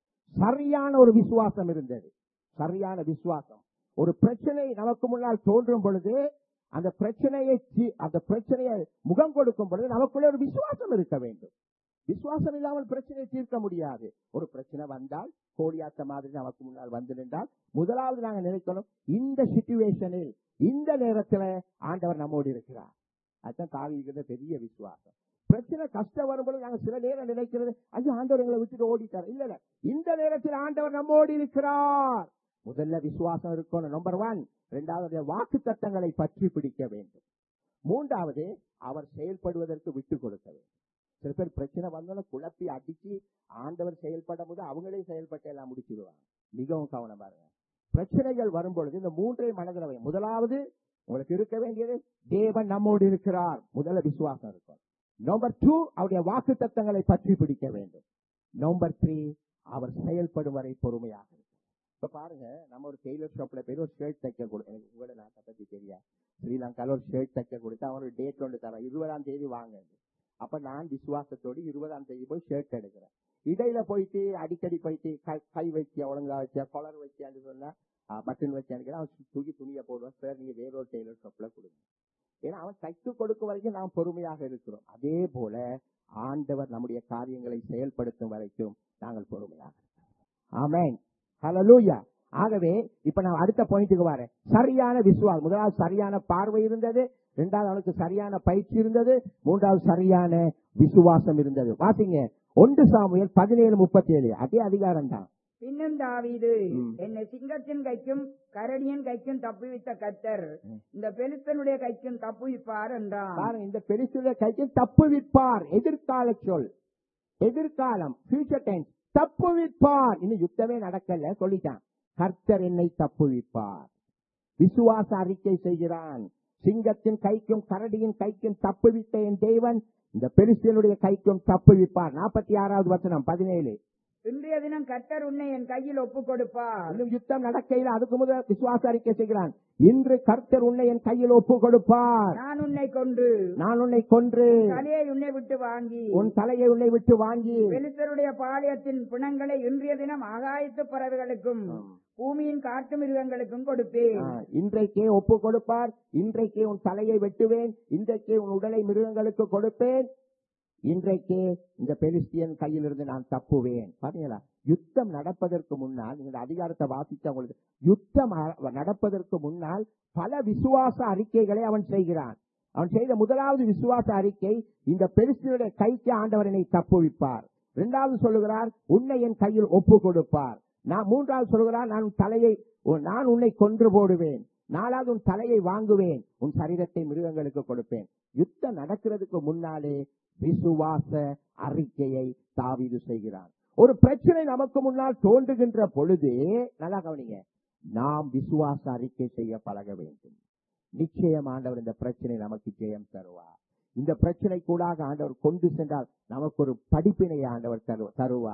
சரியான ஒரு விசுவாசம் இருந்தது. சரியான விசுவாசம். ஒரு பிரச்சனை நமக்கு முன்னால் தோன்றும் பொழுது அந்த பிரச்சனையை அந்த பிரச்சனையை முகம் கொடுக்கும் பொழுது நமக்குள்ளே ஒரு விசுவாசம் இருக்க வேண்டும். விசுவாசம் இல்லாமல் பிரச்சனையை தீர்க்க முடியாது. ஒரு பிரச்சனை வந்தால் கோழியாத்த மாதிரி நமக்கு முன்னால் வந்து நின்றால் முதலாவது நாங்கள் நினைக்கணும், இந்த சிச்சுவேஷனில் இந்த நேரத்தில் ஆண்டவர் நம்மோடு இருக்கிறார். அதுதான் தாவீதுக்கு பெரிய விசுவாசம். பிரச்சனை கஷ்டம் வரும்போது நாங்க சில நேரம் நினைக்கிறது, ஐயோ ஆண்டவர் எங்களை விட்டுட்டு ஓடிட்டார். இல்ல இல்ல, இந்த நேரத்தில் ஆண்டவர் நம்மோடு இருக்கிறார். முதல்ல விசுவாசம் இருக்கணும், நம்பர் ஒன். இரண்டாவது வாக்கு தத்தங்களை பற்றி பிடிக்க வேண்டும். மூன்றாவது அவர் செயல்படுவதற்கு விட்டு கொடுக்க வேண்டும். சில பேர் பிரச்சனை வந்தாலும் குழப்பி அடிச்சு ஆண்டவர் செயல்படும் போது அவங்களே செயல்பட்டு எல்லாம் முடிச்சிடுவாங்க. மிகவும் கவனமா இருங்க. பிரச்சனைகள் வரும்பொழுது இந்த மூன்றை மனதில் வை. முதலாவது உங்களுக்கு இருக்க வேண்டியது தேவன் நம்மோடு இருக்கிறார். முதல்ல விசுவாசம் இருக்கும். நம்பர் டூ, அவருடைய வாக்கு தத்தங்களை பற்றி பிடிக்க வேண்டும். நம்பர் த்ரீ, அவர் செயல்படும் வரை பொறுமையாக இருக்கும். இப்ப பாருங்க, நம்ம ஒரு டெய்லர் ஷாப்ல போய் ஒரு ஷர்ட் தைக்க கொடுக்கும். எனக்கு உங்களோட நாட்டை பத்தி தெரியா, ஸ்ரீலங்கால ஒரு ஷர்ட் தைக்க கொடுத்தா அவன் ஒரு டேட் ஒன்று தரான், இருபதாம் தேதி வாங்க. அப்ப நான் விசுவாசத்தோடு இருபதாம் தேதி போய் ஷர்ட் எடுக்கிறேன். இடையில போயிட்டு அடிக்கடி போயிட்டு கை வச்சியா, ஒழுங்கா வச்சியா, கொலர் வச்சியான்னு சொன்னா பட்டன் வச்சியான்னு அவன் தூக்கி துணியை போடுவான். சார் நீங்க வேறொரு டெய்லர் ஷாப்ல கொடுங்க. ஏன்னா அவன் தைத்து கொடுக்கும் வரைக்கும் நாம் பொறுமையாக இருக்கிறோம். அதே போல ஆண்டவர் நம்முடைய காரியங்களை செயல்படுத்தும் வரைக்கும் நாங்கள் பொறுமையாக இருக்கிறோம். ஆமென், ஹல்லேலூயா. ஆகவே இப்ப நான் அடுத்த பாயிண்ட்டுக்கு வரேன். சரியான விசுவாசம். முதலாவது சரியான பார்வை இருந்தது, இரண்டாவது அவனுக்கு சரியான பயிற்சி இருந்தது, மூன்றாவது சரியான விசுவாசம் இருந்தது. வாசிங்க ஒன்று சாமுவேல் பதினேழு முப்பத்தி ஏழு, அதே அதிகாரம் தான். பின்னும் தாவீது, என்னை சிங்கத்தின் கைக்கும் கரடியின் கைக்கும் தப்புவித்த கர்த்தர் இந்த பெலிஸ்தனுடைய கைக்கும் தப்புவிப்பார் என்றார். இந்த பெலிஸ்தனுடைய கைக்கும் தப்புவிப்பார். எதிர்கால சொல், எதிர்காலம், ஃபியூச்சர் டென்ஸ். தப்புவிப்பார். இன்னும் யுத்தமே நடக்கல, சொல்லிட்டான். கர்த்தர் என்னை தப்புவிப்பார். விசுவாச அறிக்கை செய்கிறான். சிங்கத்தின் கைக்கும் கரடியின் கைக்கும் தப்புவித்த என் தேவன் இந்த பெலிஸ்தனுடைய கைக்கும் தப்புவிப்பார். நாற்பத்தி ஆறாவது வசனம் பதினேழு. இன்றைய தினம் கர்த்தர் உன்னை என் கையில் ஒப்பு கொடுப்பார். இன்னும் யுத்தம் நடக்கையில் அதுக்கு முதல் விசுவாச அறிக்கை செய்கிறான். இன்று கர்த்தர் உன்னை என் கையில் ஒப்பு கொடுப்பார். நான் உன்னை கொன்று நான் உன்னை கொன்று தலையை உன்னை விட்டு வாங்கி உன் தலையை உன்னை விட்டு வாங்கி பெலிஸ்தருடைய பாளையத்தின் பிணங்களை இன்றைய தினம் ஆகாயத்து பறவைகளுக்கும் பூமியின் காட்டு மிருகங்களுக்கும் கொடுப்பேன். இன்றைக்கே ஒப்பு கொடுப்பார். இன்றைக்கே உன் தலையை வெட்டுவேன். இன்றைக்கே உன் உடலை மிருகங்களுக்கு கொடுப்பேன். இன்றைக்கே இந்த பெலிஸ்தியன் கையிலிருந்து நான் தப்புவேன். பாத்தீங்களா, யுத்தம் நடப்பதற்கு முன்னால், நீங்க அதிகாரத்தை வாசித்த உங்களுக்கு, யுத்தம் நடப்பதற்கு முன்னால் பல விசுவாச அறிக்கைகளை அவன் செய்கிறான். அவன் செய்த முதலாவது விசுவாச அறிக்கை, இந்த பெலிஸ்தியனுடைய கைக்கு ஆண்டவர் என்னை தப்புவிப்பார். இரண்டாவது சொல்லுகிறார், உன்னை என் கையில் ஒப்பு கொடுப்பார். நான் மூன்றாவது சொல்லுகிறார், நான் தலையை நான் உன்னை கொன்று போடுவேன். நாலாவது உன் தலையை வாங்குவேன், உன் சரீரத்தை மிருகங்களுக்கு கொடுப்பேன். யுத்தம் நடக்கிறதுக்கு முன்னாலே விசுவாச அறிக்கையை தாவீது செய்கிறான். ஒரு பிரச்சனை நமக்கு முன்னால் தோன்றுகின்ற பொழுது, நல்லா கவனிங்க, நாம் விசுவாச அறிக்கை செய்ய பழக வேண்டும். நிச்சயம் ஆண்டவர் இந்த பிரச்சனை நமக்கு ஜெயம் தருவார். இந்த பிரச்சனை கூடாக ஆண்டவர் கொண்டு சென்றால் நமக்கு ஒரு படிப்பினை ஆண்டவர் தருவார்.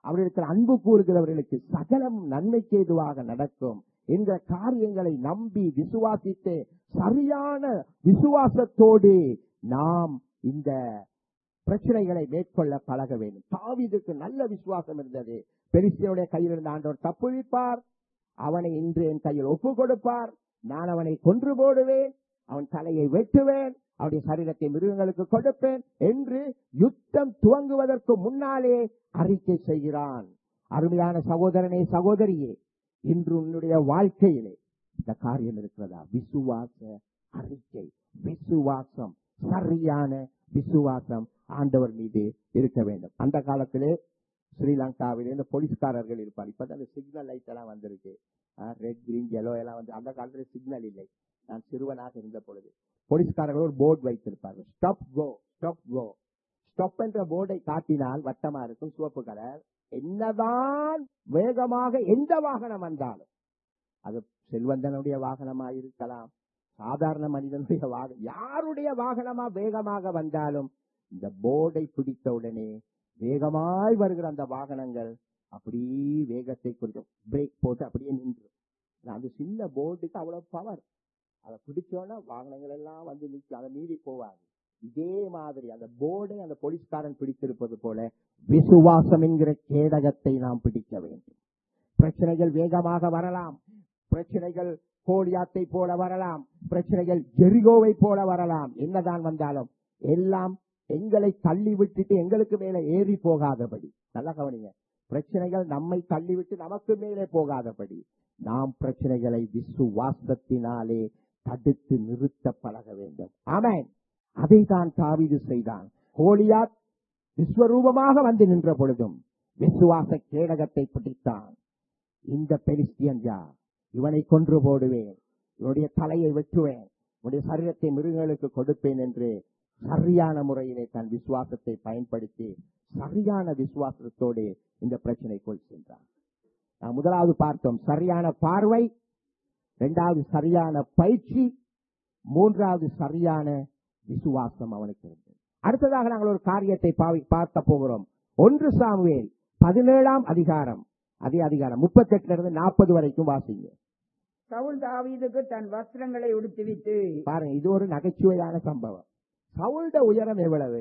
அவர்களுக்கு அன்பு கூறுகிறவர்களுக்கு சகலம் நன்மைக்கு ஏதுவாக நடக்கும் என்ற காரியங்களை நம்பி விசுவாசித்து சரியான விசுவாசத்தோடு நாம் இந்த பிரச்சனைகளை மேற்கொள்ள பழக வேண்டும். தாவீதுக்கு நல்ல விசுவாசம் இருந்தது. பெலிஸ்தியனுடைய கையில் இருந்த ஆண்டவர் தப்புவிப்பார், அவனை இன்று என் கையில் ஒப்பு கொடுப்பார், நான் அவனை கொன்று போடுவேன், அவன் தலையை வெட்டுவேன், அவருடைய சரீரத்தை மிருகங்களுக்கு கொடுப்பேன் என்று யுத்தம் துவங்குவதற்கு முன்னாலே அறிக்கை செய்கிறான். அருமையான சகோதரனே சகோதரியே, இன்று உன்னுடைய வாழ்க்கையிலே இந்த காரியம் இருக்கிறதா? விசுவாச அறிக்கை, விசுவாசம், சரியான விசுவாசம் ஆண்டவர் மீது இருக்க வேண்டும். அந்த காலத்திலே ஸ்ரீலங்காவிலே இந்த போலீஸ்காரர்கள் இருப்பார். இப்பதான் அந்த சிக்னல் லைட் எல்லாம் வந்திருக்கு, ரெட் கிரீன் எல்லோ எல்லாம் வந்து. அந்த காலத்துல சிக்னல் இல்லை. நான் சிறுவனாக இருந்த பொழுது போலீஸ்காரர்கள் ஒரு போர்டு வைத்திருப்பார்கள், stop go stop go. Stop என்ற போர்டை காட்டினால் வட்டமா இருக்கும், சிவப்பு கலர். என்னதான் வேகமாக எந்த வாகனம் வந்தாலும், அது செல்வந்தனுடைய வாகனமா இருக்கலாம், சாதாரண மனிதனுடைய வாகனம், யாருடைய வாகனமா வேகமாக வந்தாலும் இந்த போர்டை பிடித்த உடனே வேகமாய் வருகிற அந்த வாகனங்கள் அப்படியே வேகத்தை குறித்து பிரேக் போட்டு அப்படியே நின்று. அந்த சின்ன போர்டுக்கு அவ்வளவு பவர். அதை பிடிச்சோன்னா வாகனங்கள் எல்லாம் வந்து நிற்க, அதை மீறி போவாங்க. இதே மாதிரி அந்த போர்டை அந்த போலீஸ்காரன் பிடித்திருப்பது போல விசுவாசம் என்கிற கேடகத்தை நாம் பிடிக்க வேண்டும். பிரச்சனைகள் வேகமாக வரலாம், பிரச்சனைகள் கோலியாத்தை போல வரலாம், பிரச்சனைகள் ஜெரிகோவை போல வரலாம். என்னதான் வந்தாலும் எல்லாம் எங்களை தள்ளி விட்டுட்டு எங்களுக்கு மேல ஏறி போகாதபடி, நல்லா கவனிங்க, பிரச்சனைகள் நம்மை தள்ளிவிட்டு நமக்கு மேலே போகாதபடி நாம் பிரச்சனைகளை விசுவாசத்தினாலே தடுத்து நிறுத்த பழக வேண்டும். ஆமென். அதை தான் தாவீது செய்தான். கோலியாத் விஸ்வரூபமாக வந்து நின்ற பொழுதும் விசுவாச கேடகத்தை பிடித்தான். இந்த பெலிஸ்தியன் யார்? இவனை கொன்று போடுவேன், இவனுடைய தலையை வெட்டுவேன், இவனுடைய சரீரத்தை மிருகங்களுக்கு கொடுப்பேன் என்று சரியான முறையிலே தன் விசுவாசத்தை பயன்படுத்தி சரியான விசுவாசத்தோடு இந்த பிரச்சனைக்குள் சென்றான். நாம் முதலாவது பார்த்தோம் சரியான பார்வை, இரண்டாவது சரியான பயிற்சி, மூன்றாவது சரியான விசுவாசம் அவனுக்கு இருந்தது. அடுத்ததாக நாங்கள் ஒரு காரியத்தை பார்க்க போகிறோம். ஒன்று சாமுவேல் பதினேழாம் அதிகாரம், அதே அதிகாரம் முப்பத்தி எட்டுல இருந்து நாற்பது வரைக்கும் வாசிங்க. சவுல் தாவீதுக்கு தன் வஸ்திரங்களை உடுத்துவிட்டு, பாருங்க, இது ஒரு நகைச்சுவையான சம்பவம். சவுல்ட உயரம் எவ்வளவு?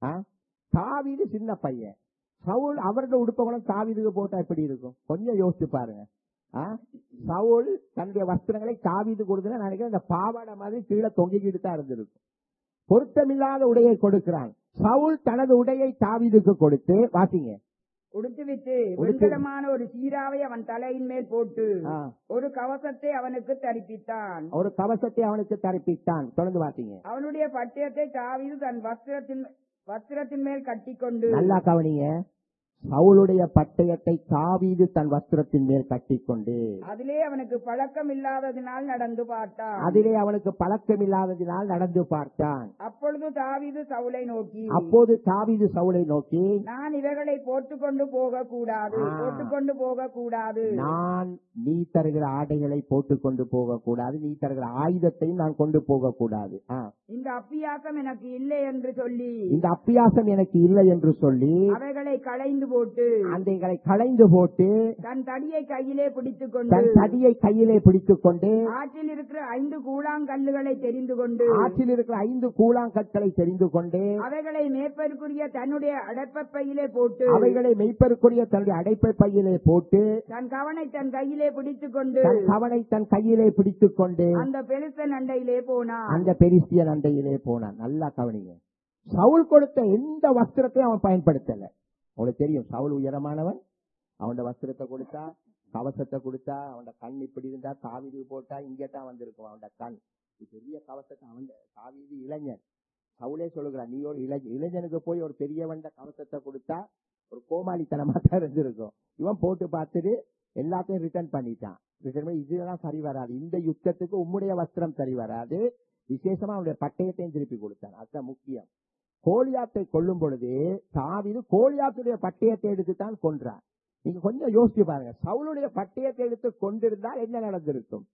தாவீது சின்ன பையன், சவுல் அவருடைய உடுப்பகுணம் தாவீதுக்கு போட்டா எப்படி இருக்கும்? கொஞ்சம் யோசிச்சு பாருங்க. சவுல் தன்னுடைய வஸ்திரங்களை தாவீது கொடுத்து நினைக்கிறேன் இந்த பாவாடை மாதிரி கீழே தொங்கிக்கிட்டு தான் இருந்திருக்கும். பொருத்தமில்லாத உடையை கொடுக்கிறான். சவுல் தனது உடையை தாவீதுக்கு கொடுத்து, வாசிங்க, உடுத்துவிட்டு வெண்கலமான ஒரு சீராவை அவன் தலையின் மேல் போட்டு ஒரு கவசத்தை அவனுக்கு தரிப்பித்தான். ஒரு கவசத்தை அவனுக்கு தரிப்பித்தான். தொடர்ந்து வாசிங்க. அவனுடைய பட்டயத்தை தாவீது தன் வஸ்திரத்தின் வஸ்திரத்தின் மேல் கட்டிக்கொண்டு, நல்லா கவனிங்க, சவுளுடைய பட்டயத்தை தாவீது தன் வஸ்திரத்தின் மேல் கட்டிக்கொண்டு அதிலே அவனுக்கு பழக்கம் இல்லாததினால் நடந்து பார்த்தான். அதிலே அவனுக்கு பழக்கம் இல்லாததினால் நடந்து பார்த்தான். அப்பொழுது தாவீது சவுலை நோக்கி அப்போது தாவீது சவுலை நோக்கி நான் இவைகளை போட்டுக்கொண்டு போக கூடாது, போட்டுக்கொண்டு போக கூடாது. நான் நீ தருகிற ஆடைகளை போட்டுக்கொண்டு போக கூடாது, நீ தருகிற ஆயுதத்தையும் நான் கொண்டு போக கூடாது. இந்த அப்பியாசம் எனக்கு இல்லை என்று சொல்லி இந்த அப்பியாசம் எனக்கு இல்லை என்று சொல்லி அவைகளை களைந்து போட்டு அந்தைகளை களைந்து போட்டு தன் தடியை கையிலே பிடித்துக் கொண்டு தன் தடியை கையிலே பிடித்துக் கொண்டு ஆற்றில் இருக்கிற ஐந்து கூழாங்கல்லுகளை தெரிந்து கொண்டு ஆற்றில் இருக்கிற ஐந்து கூழாங்கற்களை தெரிந்து கொண்டு அவைகளை மேய்ப்பருக்குரிய தன்னுடைய அடைப்பை பையிலே போட்டு அவைகளை மெய்ப்பருக்குரிய தன்னுடைய அடைப்பை பையிலே போட்டு தன் கவனை தன் கையிலே பிடித்துக் கொண்டு தன் கவனை தன் கையிலே பிடித்துக் கொண்டு அந்த பெலிஸ்தியன் அண்டையிலே போனான். அந்த பெலிஸ்தியன் அண்டையிலே போனான். நல்லா கவனிங்க, சவுல் கொடுத்த எந்த வஸ்திரத்தையும் அவன் பயன்படுத்தல. அவனுக்கு தெரியும் சவுல் உயரமானவன், அவனோட வஸ்திரத்தை கொடுத்தா, கவசத்தை கொடுத்தா, அவனோட கண் இப்படி இருந்தா, தாவீது போட்டா இங்கதான் வந்திருக்கும் அவனோட கண். பெரிய கவசத்தை அவன் தாவீது இளைஞன், சவுலே சொல்லுகிறான், நீ ஒரு இளைஞ இளைஞனுக்கு போய் ஒரு பெரியவன் கவசத்தை கொடுத்தா ஒரு கோமாளித்தனமா தான் இருந்திருக்கும். இவன் போட்டு பார்த்துட்டு எல்லாத்தையும் ரிட்டர்ன் பண்ணிட்டான். ரிட்டர்ன் பண்ணி இதெல்லாம் சரி வராது, இந்த யுத்தத்துக்கு உம்முடைய வஸ்திரம் சரி வராது, விசேஷமா அவனுடைய பட்டயத்தையும் திருப்பி கொடுத்தான். அதுதான் முக்கியம். கோலியாத்தை கொல்லும் பொழுது தாவீது கோலியாத்துடைய பட்டயத்தை எடுத்துத்தான் கொன்றார். நீங்க கொஞ்சம் யோசிச்சு பாருங்க, சவுளுடைய பட்டயத்தை எடுத்து கொண்டிருந்தால் என்ன நடந்திருக்கும்?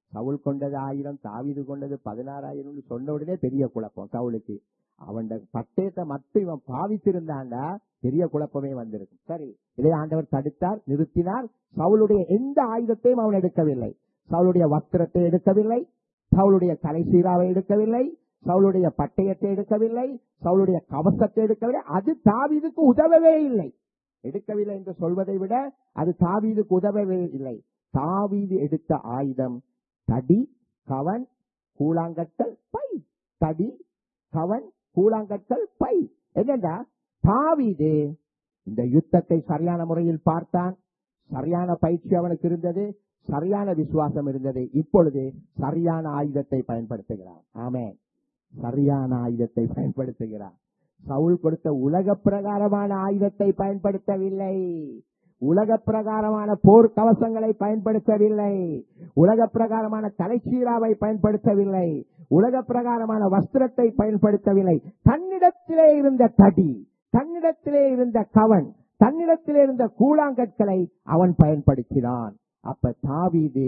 சவுல் கொண்டது ஆயிரம், தாவீது கொண்டது பதினாறாயிரம் சொன்ன உடனே பெரிய குழப்பம் சவுலுக்கு. அவன் பட்டயத்தை மட்டும் இவன் பாவித்திருந்தாண்டா பெரிய குழப்பமே வந்திருக்கும். சரி, இதை ஆண்டவர் தடுத்தார், நிறுத்தினார். சவுளுடைய எந்த ஆயுதத்தையும் அவன் எடுக்கவில்லை. சவுளுடைய வஸ்திரத்தை எடுக்கவில்லை, சவுளுடைய தலைசீராவை எடுக்கவில்லை, சவுளுடைய பட்டயத்தை எடுக்கவில்லை, சவுளுடைய கவசத்தை எடுக்கவில்லை. அது தாவீதுக்கு உதவவே இல்லை. எடுக்கவில்லை என்று சொல்வதை விட அது தாவீதுக்கு உதவவே இல்லை. தாவீது எடுத்த ஆயுதம் தடி, கவன், கூழாங்கற்கள், பை. தடி, கவன், கூழாங்கற்கள், பை. என்னடா தாவீது இந்த யுத்தத்தை சரியான முறையில் பார்த்தான். சரியான பயிற்சி அவனுக்கு இருந்தது, சரியான விசுவாசம் இருந்தது. இப்பொழுது சரியான ஆயுதத்தை பயன்படுத்துகிறான். ஆமென். சரியான ஆயுதத்தை பயன்படுத்துகிறான். சவுல் கொடுத்த உலக பிரகாரமான ஆயுதத்தை பயன்படுத்தவில்லை. உலக பிரகாரமான போர் கவசங்களை பயன்படுத்தவில்லை. உலக பிரகாரமான தலைச்சீராவை பயன்படுத்தவில்லை. உலக பிரகாரமான வஸ்திரத்தை பயன்படுத்தவில்லை. தன்னிடத்திலே இருந்த தடி, தன்னிடத்திலே இருந்த கவன், தன்னிடத்திலே இருந்த கூழாங்கற்களை அவன் பயன்படுத்தினான். அப்ப தாவீது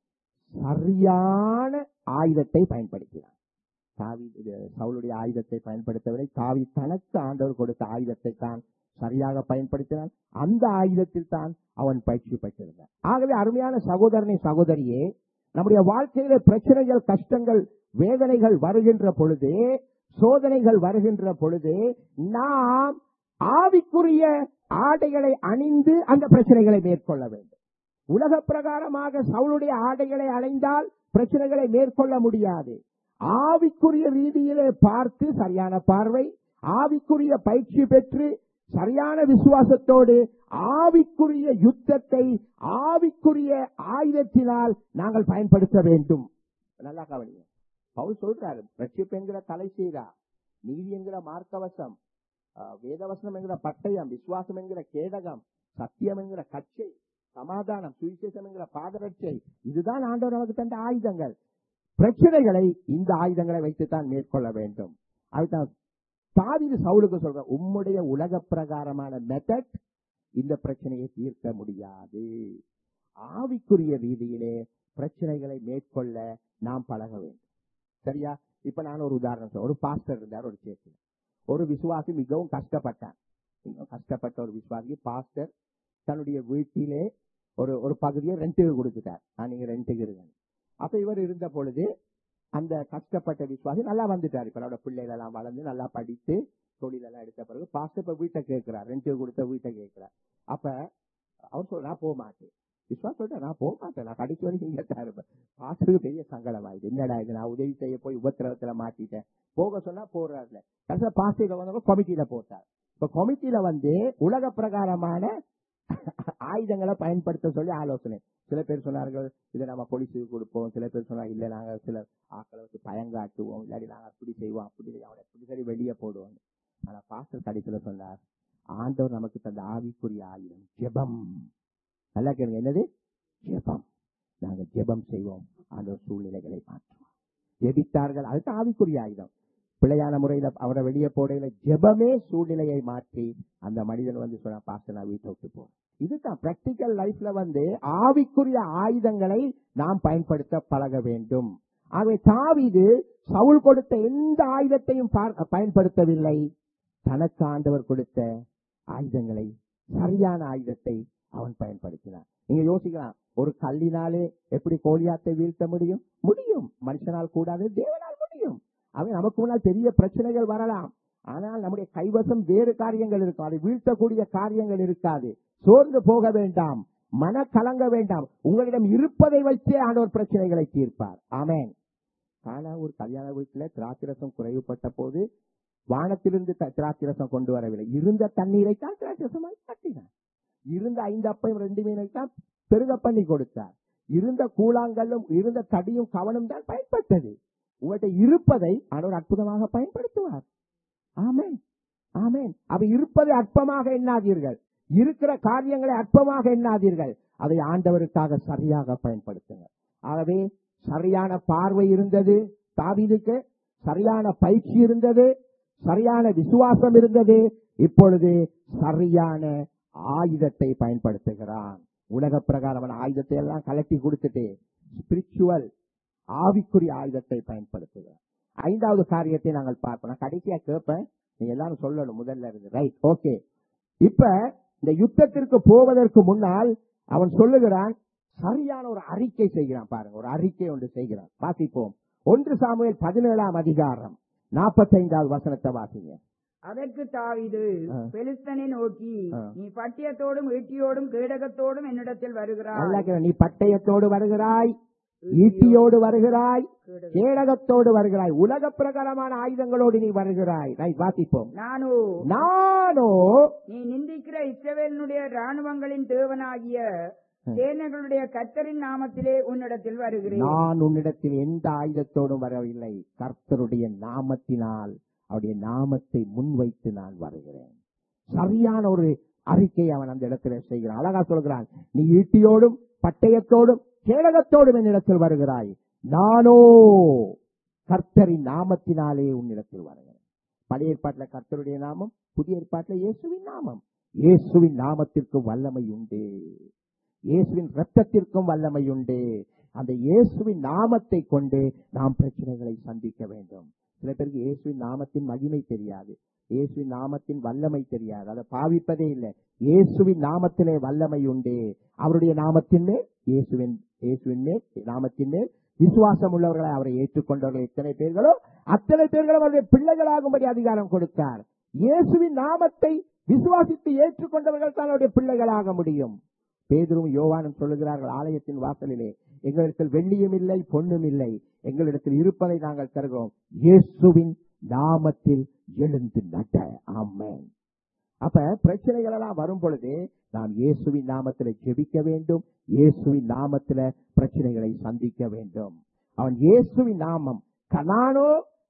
சரியான ஆயுதத்தை பயன்படுத்தினான். தாவீது சவுலுடைய ஆயுதத்தை பயன்படுத்தவில்லை. தாவீது தனக்கு ஆண்டவர் கொடுத்த ஆயுதத்தை தான் சரியாக பயன்படுத்தினான். அந்த ஆயுதத்தில் தான் அவன் பயிற்சி பெற்றிருந்தான். ஆகவே அருமையான சகோதரனை சகோதரியே, நம்முடைய வாழ்க்கையில பிரச்சனைகள், கஷ்டங்கள், வேதனைகள் வருகின்ற பொழுது, சோதனைகள் வருகின்ற பொழுது நாம் ஆவிக்குரிய ஆடைகளை அணிந்து அந்த பிரச்சனைகளை மேற்கொள்ள வேண்டும். உலக பிரகாரமாக சவுளுடைய ஆடைகளை அணிந்தால் பிரச்சனைகளை மேற்கொள்ள முடியாது. ஆவிக்குரிய ரீதியிலே பார்த்து சரியான பார்வை, ஆவிக்குரிய பயிற்சி பெற்று சரியான விசுவாசத்தோடு ஆவிக்குரிய யுத்தத்தை ஆவிக்குரிய ஆயுதத்தினால் நாங்கள் பயன்படுத்த வேண்டும். நல்லா கவனிங்க. பவுல் சொல்றாரு, ரட்சிப்பு என்கிற தலைசீரா, நீதி என்கிற மார்க்கவசம், வேதவசனம் என்கிற பட்டயம், விசுவாசம் என்கிற கேடகம், சத்தியம் என்கிற கச்சை, சமாதானம், சுவிசேஷம் என்கிற பாதரட்சை, இதுதான் ஆண்டவர் நமக்கு தந்த ஆயுதங்கள். பிரச்சனைகளை இந்த ஆயுதங்களை வைத்துத்தான் மேற்கொள்ள வேண்டும். அதுதான் தாவீது சவுலுக்கு சொல்ற, உம்முடைய உலக பிரகாரமான மெத்தட் இந்த பிரச்சனையை தீர்க்க முடியாது. ஆவிக்குரிய ரீதியிலே பிரச்சனைகளை மேற்கொள்ள நாம் பழக வேண்டும். சரியா? இப்ப நான் ஒரு உதாரணம் சொல்றேன். ஒரு பாஸ்டர் இருந்தார் ஒரு சேர்ச்சில. ஒரு விசுவாசி மிகவும் கஷ்டப்பட்டார். மிகவும் கஷ்டப்பட்ட ஒரு விசுவாசி பாஸ்டர் தன்னுடைய வீட்டிலே ஒரு ஒரு பகுதியை ரெண்டுக்கு கொடுத்துட்டார். நீங்க ரெண்டுக்கு இருங்க. அப்ப இவர் இருந்த பொழுது அந்த கஷ்டப்பட்ட விசுவாசி நல்லா வந்துட்டார். இப்ப அவரோட பிள்ளைகள் எல்லாம் வளர்ந்து நல்லா படித்து தொழிலெல்லாம் எடுத்த பிறகு பாஸ்டர் இப்ப வீட்டை கேட்கிறார், ரெண்டு கொடுத்த வீட்டை கேட்கிறார். அப்ப அவர் சொல்ற, நான் போக மாட்டேன். விசுவாசம் சொல்ற, நான் போக மாட்டேன், நான் கடைசி வரைக்கும் இங்க தான் இருப்பேன். பாஸ்டருக்கு பெரிய சங்கடம் ஆயிடுது. என்னடா இது, நான் உதவி செய்ய போய் உபத்திரவத்துல மாட்டிட்டேன். போக சொன்னா போறாருல. கடைசியா பாஸ்டர் வந்தவங்க கமிட்டியில போட்டார். இப்ப கமிட்டியில வந்து உலக பிரகாரமான ஆயுதங்களை பயன்படுத்த சொல்லி ஆலோசனை. சில பேர் சொன்னார்கள், இதை நம்ம போலீஸுக்கு கொடுப்போம். சில பேர் சொன்னாங்க, இல்ல நாங்க சில ஆக்களை வச்சு பயங்காட்டுவோம், இல்லாட்டி நாங்க அப்படி செய்வோம், அப்படி அவனை எப்படி சரி வெளியே போடுவோம். ஆனா பாஸ்டர் கடைசியில சொன்னார், ஆண்டவர் நமக்கு தந்த ஆவிக்குரிய ஆயுதம் ஜெபம். நல்லா கேளுங்க, என்னது ஜெபம். நாங்க ஜெபம் செய்வோம், ஆண்டவர் சூழ்நிலைகளை மாற்றுவோம். ஜெபித்தார்கள், அதுதான் ஆவிக்குரிய ஆயுதம். பிள்ளையான முறையில அவரை வெளியே போடையில ஜெபமே சூழ்நிலையை மாற்றி அந்த மனிதன் வந்து சொன்னா, பாஸ்டர் நான் வீட்டை விட்டு போறேன். இதுதான் பிராக்டிக்கல் லைஃப்ல வந்து ஆவிக்குரிய ஆயுதங்களை நாம் பயன்படுத்த பழக வேண்டும். ஆகவே தாவீது சவுல் கொடுத்த எந்த ஆயுதத்தையும் பயன்படுத்தவில்லை. தனக்கு ஆண்டவர் கொடுத்த ஆயுதங்களை, சரியான ஆயுதத்தை அவன் பயன்படுத்தினான். நீங்க யோசிக்கலாம், ஒரு கல்லினாலே எப்படி கோலியாத்தை வீழ்த்த முடியும்? முடியும். மனுஷனால் கூடாது, தேவனால் முடியும். அவன் நமக்கு முன்னால் பெரிய பிரச்சனைகள் வரலாம், ஆனால் நம்முடைய கைவசம் வேறு காரியங்கள் இருக்கும். அதை வீழ்த்தக்கூடிய காரியங்கள் இருக்காது. சோர்ந்து போக வேண்டாம், மன கலங்க வேண்டாம். உங்களிடம் இருப்பதை வைத்தே ஆண்டவர் பிரச்சனைகளை தீர்ப்பார். ஆமென். ஆனா ஒரு கல்யாண வீட்டுல திராட்சரசம் குறைவுபட்ட போது வானத்திலிருந்து திராட்சரசம் கொண்டு வரவில்லை. இருந்த தண்ணீரை தான் திராட்சரசமாய் காட்டினார். இருந்த ஐந்து அப்பையும் ரெண்டு மீனை தான் பெருக பண்ணி கொடுத்தார். இருந்த கூழாங்கல்லும் இருந்த தடியும் கவனம் தான் பயன்பட்டது. உங்கள்கிட்ட இருப்பதை ஆண்டவர் அற்புதமாக பயன்படுத்துவார். ஆமென், ஆமென். அவை இருப்பதை அற்பமாக எண்ணாதீர்கள். இருக்கிற காரியங்களை அற்பமாக எண்ணாதீர்கள். அதை ஆண்டவருக்காக சரியாக பயன்படுத்துங்கள். ஆகவே சரியான பார்வை இருந்தது தாவீதுக்கு, சரியான பயிற்சி இருந்தது, சரியான விசுவாசம் இருந்தது. இப்பொழுது சரியான ஆயுதத்தை பயன்படுத்துகிறான். உலக பிரகாரமான ஆயுதத்தை எல்லாம் கலட்டி கொடுத்துட்டு ஸ்பிரிச்சுவல் ஆவிக்குரிய ஆயுதத்தை பயன்படுத்துகிறார். ஐந்தாவது காரியத்தை நாங்கள் பார்ப்போம். கடைசியா கேட்பேன், நீங்க எல்லாரும் சொல்லணும் முதல்ல இருந்து. Right, okay. இப்ப இந்த யுத்தத்திற்கு போவதற்கு முன்னால் அவன் சொல்லுகிறான், சரியான ஒரு அறிக்கை செய்கிறான். பாருங்க, ஒரு அறிக்கை ஒன்று செய்கிறான். வாசிப்போம். ஒன்று சாமுவேல் பதினேழாம் அதிகாரம் நாற்பத்தி ஐந்தாவது வசனத்தை வாசிங்க. அதற்கு தாவீது பெலிஸ்தனை நோக்கி, நீ பட்டயத்தோடும் ஈட்டியோடும் கேடகத்தோடும் என்னிடத்தில் வருகிறாய். நீ பட்டயத்தோடு வருகிறாய், ஈட்டியோடு வருகிறாய், கேடகத்தோடு வருகிறாய், உலக பிரகாரமான ஆயுதங்களோடு நீ வருகிறாய். வாசிப்போம். நானோ நானோ நீ நிந்திக்கிற இஸ்ரவேலினுடைய ராணுவங்களின் தேவனாகிய சேனைகளுடைய கர்த்தரின் நாமத்திலே உன்னிடத்தில் வருகிறேன். நான் உன்னிடத்தில் எந்த ஆயுதத்தோடும் வரவில்லை, கர்த்தருடைய நாமத்தினால் அவருடைய நாமத்தை முன்வைத்து நான் வருகிறேன். சரியான ஒரு அறிக்கை அவன் அந்த இடத்துல செய்கிறான். அழகா சொல்கிறான், நீ ஈட்டியோடும் பட்டயத்தோடும் கேடகத்தோடும் என்னிடத்தில் வருகிறாய், நானோ கர்த்தரின் நாமத்தினாலே உன்னிடத்தில் வருகிறேன். பழைய ஏற்பாட்டில் கர்த்தருடைய நாமம், புதிய ஏற்பாட்டில் இயேசுவின் நாமம். இயேசுவின் நாமத்திற்கு வல்லமை உண்டு, இயேசுவின் இரத்தத்திற்கும் வல்லமை உண்டு. அந்த இயேசுவின் நாமத்தை கொண்டு நாம் பிரச்சனைகளை சந்திக்க வேண்டும். சில பேருக்கு இயேசுவின் நாமத்தின் மகிமை தெரியாது, இயேசுவின் நாமத்தின் வல்லமை தெரியாது, அதை பாவிப்பதே இல்லை. இயேசுவின் நாமத்திலே வல்லமை உண்டு. அவருடைய நாமத்தின் மேல், இயேசுவின் இயேசுவின் மேல் நாமத்தின் மேல் விசுவாசம் உள்ளவர்களை அவரை ஏற்றுக்கொண்டவர்கள் எத்தனை பேர்களோ அத்தனை பேர்களும் அவருடைய பிள்ளைகளாகும்படி அதிகாரம் கொடுத்தார். இயேசுவின் நாமத்தை விசுவாசித்து ஏற்றுக்கொண்டவர்கள் தான் அவருடைய பிள்ளைகளாக முடியும். பேதுரும் யோவானும் சொல்லுகிறார்கள், ஆலயத்தின் வாசலிலே எங்களிடத்தில் வெள்ளியும் இல்லை பொன்னும் இல்லை, எங்களிடத்தில் இருப்பதை நாங்கள் தருகிறோம், இயேசுவின் நாமத்தில் எழுந்து நட. ஆமென். அப்ப பிரச்சனைகள் எல்லாம் வரும் பொழுது நாம் இயேசுவின் நாமத்தில் ஜெபிக்க வேண்டும், இயேசுவின் நாமத்தில் பிரச்சனைகளை சந்திக்க வேண்டும். அவன் இயேசுவின் நாமம், நானோ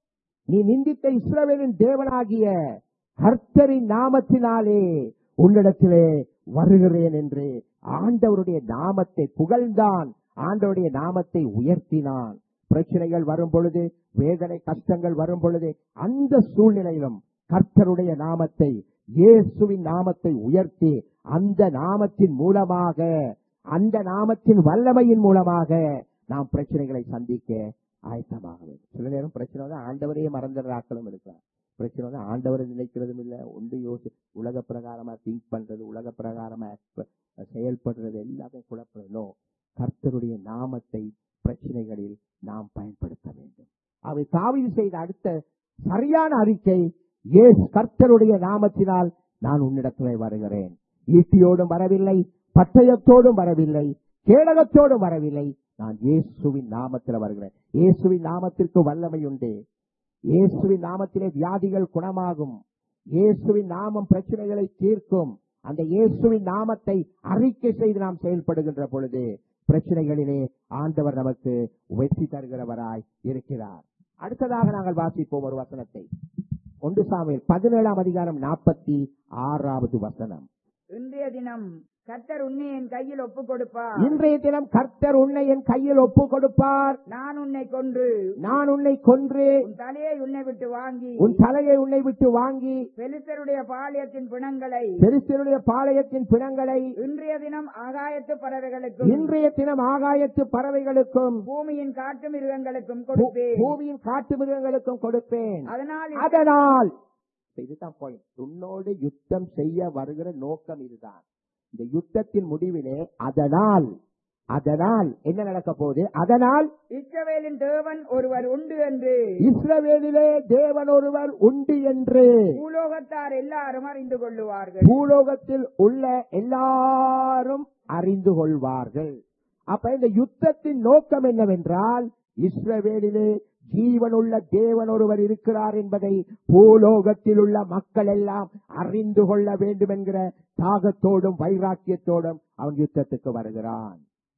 நீ நிந்தித்த இஸ்ரவேலின் தேவனாகிய கர்த்தரின் நாமத்தினாலே உன்னிடத்திலே வருகிறேன் என்று ஆண்டவருடைய நாமத்தை புகழ்ந்தான், ஆண்டவருடைய நாமத்தை உயர்த்தினான். பிரச்சனைகள் வரும் பொழுது, வேதனை கஷ்டங்கள் வரும் பொழுது, அந்த சூழ்நிலையிலும் கர்த்தருடைய நாமத்தை, இயேசுவின் நாமத்தை உயர்த்தி அந்த நாமத்தின் மூலமாக, அந்த நாமத்தின் வல்லமையின் மூலமாக நாம் பிரச்சனைகளை சந்திக்க ஆயத்தமாக வேண்டும். சில நேரம் பிரச்சனை வந்து ஆண்டவரையே மறந்துடுற ஆட்களும் இருக்கிறார். பிரச்சனை வந்து ஆண்டவரை நினைக்கிறதும் இல்லை, ஒன்று யோசி உலக பிரகாரமா திங்க் பண்றது, உலக பிரகாரமா செயல்படுறது எல்லாத்தையும் குழப்பறதோ. கர்த்தருடைய நாமத்தை பிரச்சனைகளில் நாம் பயன்படுத்த வேண்டும். அவை தாவீது செய்த அடுத்த சரியான அறிக்கை, இயேசு கர்த்தருடைய நாமத்தினால் நான் உன்னிடத்திலே வருகிறேன். ஈட்டியோடும் வரவில்லை, பட்டயத்தோடும் வரவில்லை, கேடகத்தோடும் வரவில்லை, நான் இயேசுவின் நாமத்தில் வருகிறேன். இயேசுவின் நாமத்திற்கு வல்லமை உண்டு. இயேசுவின் நாமத்திலே வியாதிகள் குணமாகும். இயேசுவின் நாமம் பிரச்சனைகளை தீர்க்கும். அந்த இயேசுவின் நாமத்தை அறிக்கை செய்து நாம் செயல்படுகின்ற பொழுது பிரச்சனைகளிலே ஆண்டவர் நமக்கு வெற்றி தருகிறவராய் இருக்கிறார். அடுத்ததாக நாங்கள் வாசிப்போம் ஒரு வசனத்தை. ஒன்று சாமுவேல் பதினேழாம் அதிகாரம் நாற்பத்தி ஆறாவது வசனம். இன்றைய தினம் கர்த்தர் உன்னை என் கையில் ஒப்பு கொடுப்பார். இன்றைய தினம் கர்த்தர் உன்னை என் கையில் ஒப்பு கொடுப்பார். நான் உன்னை கொன்று நான் உன்னை கொன்று உன் தலையை உன்னை விட்டு வாங்கி உன் தலையை உன்னை விட்டு வாங்கி பெலிஸ்தருடைய பாளையத்தின் பிணங்களை பெலிஸ்தருடைய பாளையத்தின் பிணங்களை இன்றைய தினம் ஆகாயத்து பறவைகளுக்கும் இன்றைய தினம் ஆகாயத்து பறவைகளுக்கும் பூமியின் காட்டு மிருகங்களுக்கும் கொடுப்பேன் பூமியின் காட்டு மிருகங்களுக்கும் கொடுப்பேன். அதனால் அதனால் இதுதான் பாயிண்ட். உன்னோடு யுத்தம் செய்ய வருகிற நோக்கம் இதுதான். இந்த யுத்தத்தின் முடிவிலே அதனால் அதனால் என்ன நடக்க போகுது? அதனால் இஸ்ரவேலின் தேவன் ஒருவர் உண்டு என்று, இஸ்ரவேலிலே தேவன் ஒருவர் உண்டு என்று பூலோகத்தார் எல்லாரும் அறிந்து கொள்ளுவார்கள். பூலோகத்தில் உள்ள எல்லாரும் அறிந்து கொள்வார்கள். அப்ப இந்த யுத்தத்தின் நோக்கம் என்னவென்றால், இஸ்ரவேலிலே ஜீவனுள்ள தேவன் ஒருவர் இருக்கிறார் என்பதை பூலோகத்தில் உள்ள மக்கள் எல்லாம் அறிந்து கொள்ள வேண்டும் என்கிற தாகத்தோடும் வைராக்கியத்தோடும் அவன் யுத்தத்துக்கு வருகிறான்.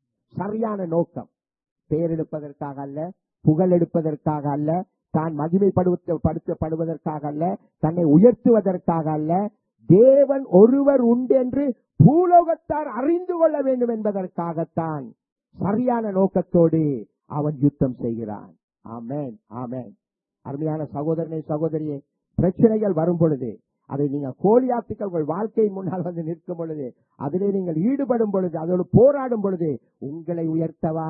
சரியான நோக்கம் பேரெடுப்பதற்காக அல்ல, புகழ் எடுப்பதற்காக அல்ல, தான் மகிமைப்படுத்தப்படுவதற்காக அல்ல, தன்னை உயர்த்துவதற்காக அல்ல, தேவன் ஒருவர் உண்டு என்று பூலோகத்தார் அறிந்து கொள்ள வேண்டும் என்பதற்காகத்தான் சரியான நோக்கத்தோடு அவன் யுத்தம் செய்கிறான். ஆமென், ஆமென். அருமையான சகோதரனே, சகோதரியே, பிரச்சனைகள் வரும் பொழுது, அதை நீங்கள் கோலியாத்துக்கள் உங்கள் வாழ்க்கையின் முன்னால் வந்து நிற்கும் பொழுது, அதிலே நீங்கள் ஈடுபடும் பொழுது, அதோடு போராடும் பொழுது, உங்களை உயர்த்தவா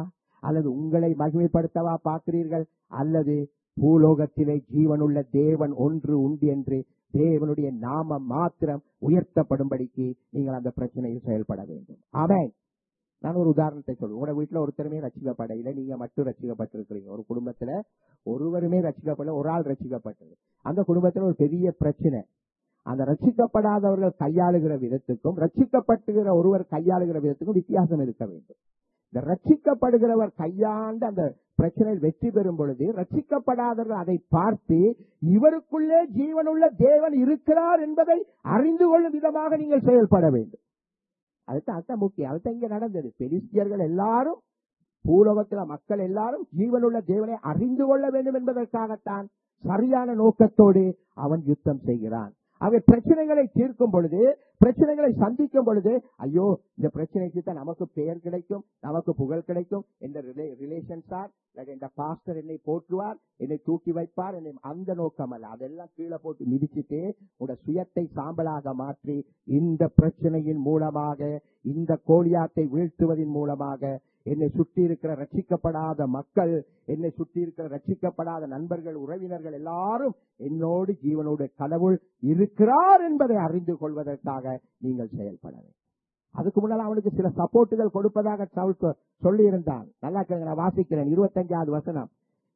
அல்லது உங்களை மகிமைப்படுத்தவா பார்க்கிறீர்கள்? அல்லது பூலோகத்திலே ஜீவனுள்ள தேவன் ஒன்று உண்டு என்று தேவனுடைய நாமம் மாத்திரம் உயர்த்தப்படும்படிக்கு நீங்கள் அந்த பிரச்சனையில் செயல்பட வேண்டும். ஆமென். நான் ஒரு உதாரணத்தை சொல்றேன். உங்களோட வீட்டுல ஒருத்தருமே ரட்சிக்கப்படையில, நீங்க மட்டும் ரட்சிக்கப்பட்டிருக்கிறீங்க. ஒரு குடும்பத்துல ஒருவருமே ரட்சிக்கப்படல, ஒரு ஆள் ரட்சிக்கப்பட்டது. அந்த குடும்பத்துல ஒரு பெரிய பிரச்சனை. அந்த ரட்சிக்கப்படாதவர்கள் கையாளுகிற விதத்துக்கும் ரட்சிக்கப்பட்டுகிற ஒருவர் கையாளுகிற விதத்துக்கும் வித்தியாசம் இருக்க வேண்டும். இந்த ரட்சிக்கப்படுகிறவர் கையாண்டு அந்த பிரச்சனையில் வெற்றி பெறும் பொழுது ரட்சிக்கப்படாதவர்கள் அதை பார்த்து இவருக்குள்ளே ஜீவனுள்ள தேவன் இருக்கிறார் என்பதை அறிந்து கொள்ளும் விதமாக நீங்கள் செயல்பட வேண்டும். அதுதான் அதுதான் முக்கியம். அதுதான் இங்க நடந்தது. பெலிஸ்தியர்கள் எல்லாரும், பூலோகத்தில் மக்கள் எல்லாரும் ஜீவனுள்ள தேவனை அறிந்து கொள்ள வேண்டும் என்பதற்காகத்தான் சரியான நோக்கத்தோடு அவன் யுத்தம் செய்கிறான். அவை பிரச்சனைகளை தீர்க்கும் பொழுது, பிரச்சனைகளை சந்திக்கும் பொழுது, ஐயோ இந்த பிரச்சனைக்கு தான் நமக்கு பெயர் கிடைக்கும், நமக்கு புகழ் கிடைக்கும், இந்த ரிலேஷன் சார், இந்த பாஸ்டர் என்னை போற்றுவார், என்னை தூக்கி வைப்பார், என்னை அந்த நோக்கம் அல்ல. அதெல்லாம் கீழே போட்டு மிதிச்சுட்டு உங்களோட சுயத்தை சாம்பலாக மாற்றி இந்த பிரச்சனையின் மூலமாக, இந்த கோலியாத்தை வீழ்த்துவதன் மூலமாக என்னை சுற்றி இருக்கிற ரட்சிக்கப்படாத மக்கள், என்னை சுற்றி இருக்கிற ரட்சிக்கப்படாத நண்பர்கள், உறவினர்கள் எல்லாரும் என்னோடு ஜீவனோடு கடவுள் இருக்கிறார் என்பதை அறிந்து கொள்வதற்காக நீங்கள் செயல்பட வேண்டும். அதுக்கு முன்னால் அவனுக்கு சில சப்போர்ட்டுகள் கொடுப்பதாக சொல்லி இருந்தான். நல்லா கேளுங்க, நான் வாசிக்கிறேன். இருபத்தஞ்சாவது வசனம்.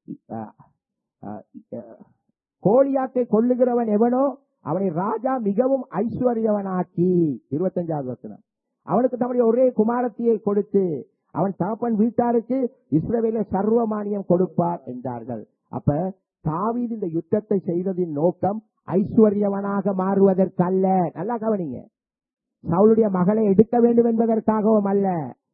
கோலியாத்தை கொல்லுகிறவன் எவனோ அவனை ராஜா மிகவும் ஐஸ்வர்யவனாக்கி. இருபத்தஞ்சாவது வசனம். அவனுக்கு தம்முடைய ஒரே குமாரத்தியை கொடுத்து அவன் தகப்பன் வீட்டாருக்கு இஸ்ரவேல சர்வமானியம் கொடுப்பார் என்றார்கள். அப்ப தாவீது இந்த யுத்தத்தை செய்ததின் நோக்கம் ஐஸ்வர்யவனாக மாறுவதற்கல்ல. நல்லா கவனிங்க. சவுலுடைய மகளை எடுக்க வேண்டும் என்பதற்காகவும் அல்ல.